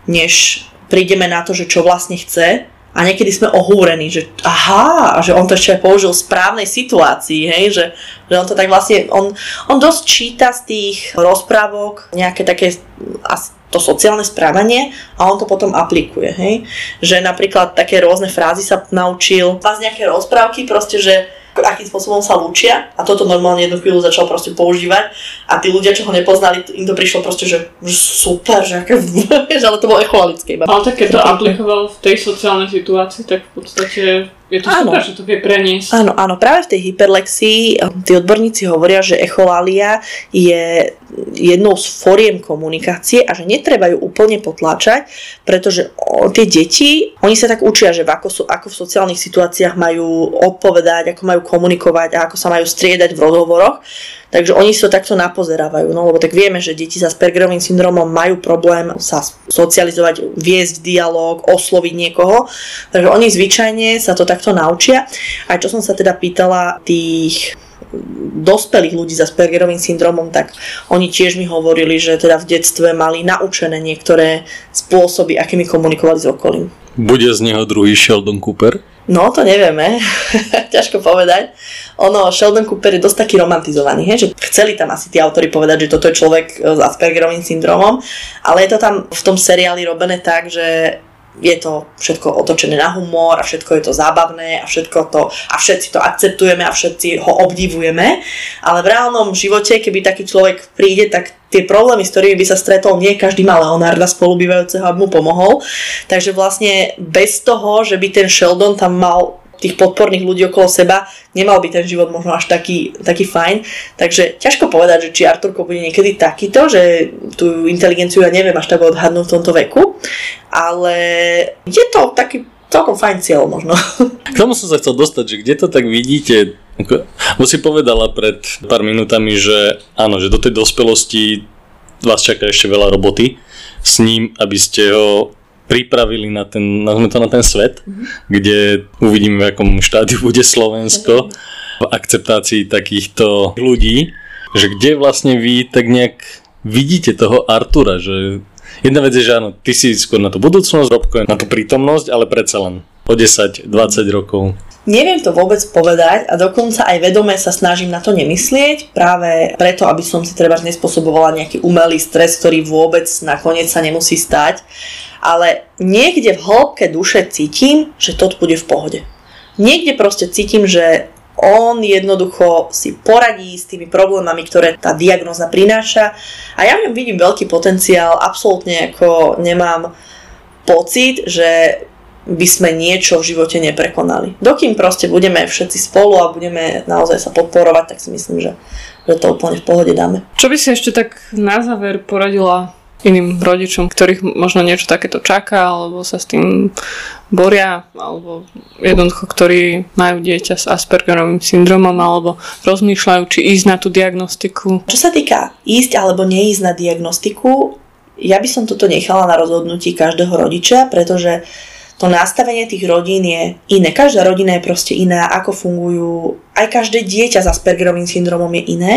než prídeme na to, že čo vlastne chce a niekedy sme ohúrení, že aha, že on to ešte aj použil v správnej situácii, hej, že, že on to tak vlastne, on, on dosť číta z tých rozprávok nejaké také asi to sociálne správanie a on to potom aplikuje, hej, že napríklad také rôzne frázy sa naučil, z nejaké rozprávky proste, že akým spôsobom sa lúčia a toto normálne jednu chvíľu začal proste používať a tí ľudia, čo ho nepoznali, im to prišlo proste, že, že super, že aké že ale to bolo echologické iba. Ale tak keď to aplikoval v tej sociálnej situácii, tak v podstate je to áno. Super, že to vie preniesť. Áno, áno, práve v tej hyperlexii tí odborníci hovoria, že echolalia je jednou z foriem komunikácie a že netreba ju úplne potláčať, pretože o, tie deti, oni sa tak učia, že v ako, sú, ako v sociálnych situáciách majú odpovedať, ako majú komunikovať a ako sa majú striedať v rozhovoroch. Takže oni sa takto napozerávajú, no lebo tak vieme, že deti s Aspergerovým syndromom majú problém sa socializovať, viesť dialóg, osloviť niekoho, takže oni zvyčajne sa to takto naučia. Aj čo som sa teda pýtala tých dospelých ľudí s Aspergerovým syndromom, tak oni tiež mi hovorili, že teda v detstve mali naučené niektoré spôsoby, akými komunikovali s okolím. Bude z neho druhý Sheldon Cooper? No, to nevieme. Ťažko povedať. Ono, Sheldon Cooper je dosť taký romantizovaný, he? Že chceli tam asi tí autori povedať, že toto je človek s Aspergerovým syndromom, ale je to tam v tom seriáli robené tak, že je to všetko otočené na humor a všetko je to zábavné a všetko to a všetci to akceptujeme a všetci ho obdivujeme, ale v reálnom živote, keby taký človek príde, tak tie problémy, s ktorými by sa stretol, nie každý má Leonarda spolubývajúceho, aby mu pomohol. Takže vlastne bez toho, že by ten Sheldon tam mal tých podporných ľudí okolo seba, nemal by ten život možno až taký, taký fajn. Takže ťažko povedať, že či Arturko bude niekedy takýto, že tú inteligenciu ja neviem až tak odhadnúť v tomto veku, ale je to taký celkom fajn cieľ možno. K tomu som sa chcel dostať, že kde to tak vidíte, bo si povedala pred pár minútami, že áno, že do tej dospelosti vás čaká ešte veľa roboty s ním, aby ste ho pripravili na ten, nazvime to na ten svet, mm-hmm. kde uvidíme, v akom štádiu bude Slovensko v akceptácii takýchto ľudí, že kde vlastne vy tak nejak vidíte toho Artura, že jedna vec je, že áno, ty si skôr na tú budúcnosť, Robko je na tú prítomnosť, ale predsa len o desať dvadsať rokov. Neviem to vôbec povedať a dokonca aj vedome sa snažím na to nemyslieť, práve preto, aby som si treba nespôsobovala nejaký umelý stres, ktorý vôbec nakoniec sa nemusí stať. Ale niekde v hĺbke duše cítim, že toto bude v pohode. Niekde proste cítim, že on jednoducho si poradí s tými problémami, ktoré tá diagnóza prináša. A ja v ňom vidím veľký potenciál, absolútne ako nemám pocit, že by sme niečo v živote neprekonali. Dokým proste budeme všetci spolu a budeme naozaj sa podporovať, tak si myslím, že, že to úplne v pohode dáme. Čo by si ešte tak na záver poradila iným rodičom, ktorých možno niečo takéto čaká, alebo sa s tým boria, alebo jednoducho, ktorí majú dieťa s Aspergerovým syndromom, alebo rozmýšľajú, či ísť na tú diagnostiku? Čo sa týka ísť alebo neísť na diagnostiku, ja by som toto nechala na rozhodnutí každého rodiča, pretože to nastavenie tých rodín je iné. Každá rodina je proste iná, ako fungujú. Aj každé dieťa s Aspergerovým syndromom je iné.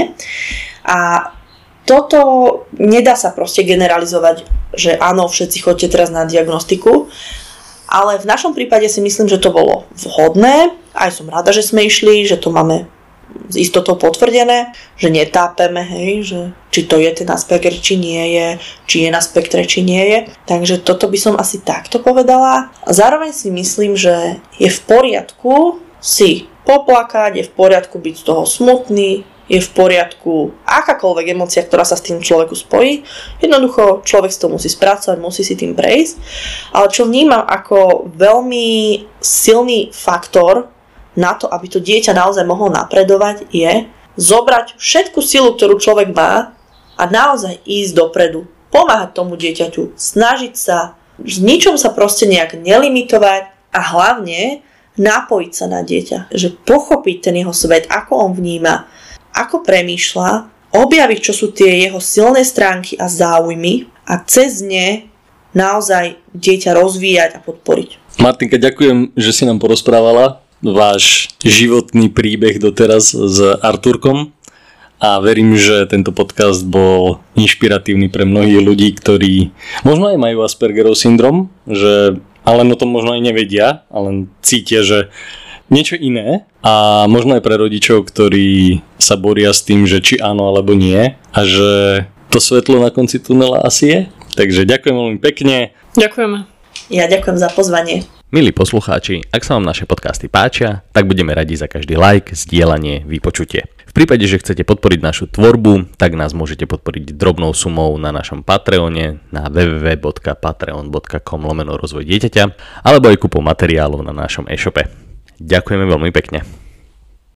A toto nedá sa proste generalizovať, že áno, všetci choďte teraz na diagnostiku, ale v našom prípade si myslím, že to bolo vhodné. Aj som rada, že sme išli, že to máme s istotou potvrdené, že netápeme, hej, že či to je ten Asperger, či nie je, či je na spektre, či nie je. Takže toto by som asi takto povedala. A zároveň si myslím, že je v poriadku si poplakať, je v poriadku byť z toho smutný, je v poriadku akákoľvek emócia, ktorá sa s tým človeku spojí. Jednoducho človek si to musí spracovať, musí si tým prejsť. Ale čo vnímam ako veľmi silný faktor na to, aby to dieťa naozaj mohlo napredovať, je zobrať všetku silu, ktorú človek má a naozaj ísť dopredu. Pomáhať tomu dieťaťu, snažiť sa, v ničom sa proste nejak nelimitovať a hlavne napojiť sa na dieťa. Že pochopiť ten jeho svet, ako on vníma, ako premýšľa, objaviť, čo sú tie jeho silné stránky a záujmy a cez ne naozaj dieťa rozvíjať a podporiť. Martinka, ďakujem, že si nám porozprávala váš životný príbeh doteraz s Arturkom a verím, že tento podcast bol inšpiratívny pre mnohých ľudí, ktorí možno aj majú Aspergerov syndrom, že ale o tom možno aj nevedia, ale cítia, že niečo iné a možno aj pre rodičov, ktorí sa boria s tým, že či áno alebo nie a že to svetlo na konci tunela asi je. Takže ďakujem veľmi pekne. Ďakujeme. Ja ďakujem za pozvanie. Milí poslucháči, ak sa vám naše podcasty páčia, tak budeme radi za každý like, zdieľanie, vypočutie. V prípade, že chcete podporiť našu tvorbu, tak nás môžete podporiť drobnou sumou na našom Patreone na w w w bodka patreon bodka com lomeno rozvoj dieťaťa alebo aj kúpou materiálov na našom e-shope. Ďakujeme veľmi pekne.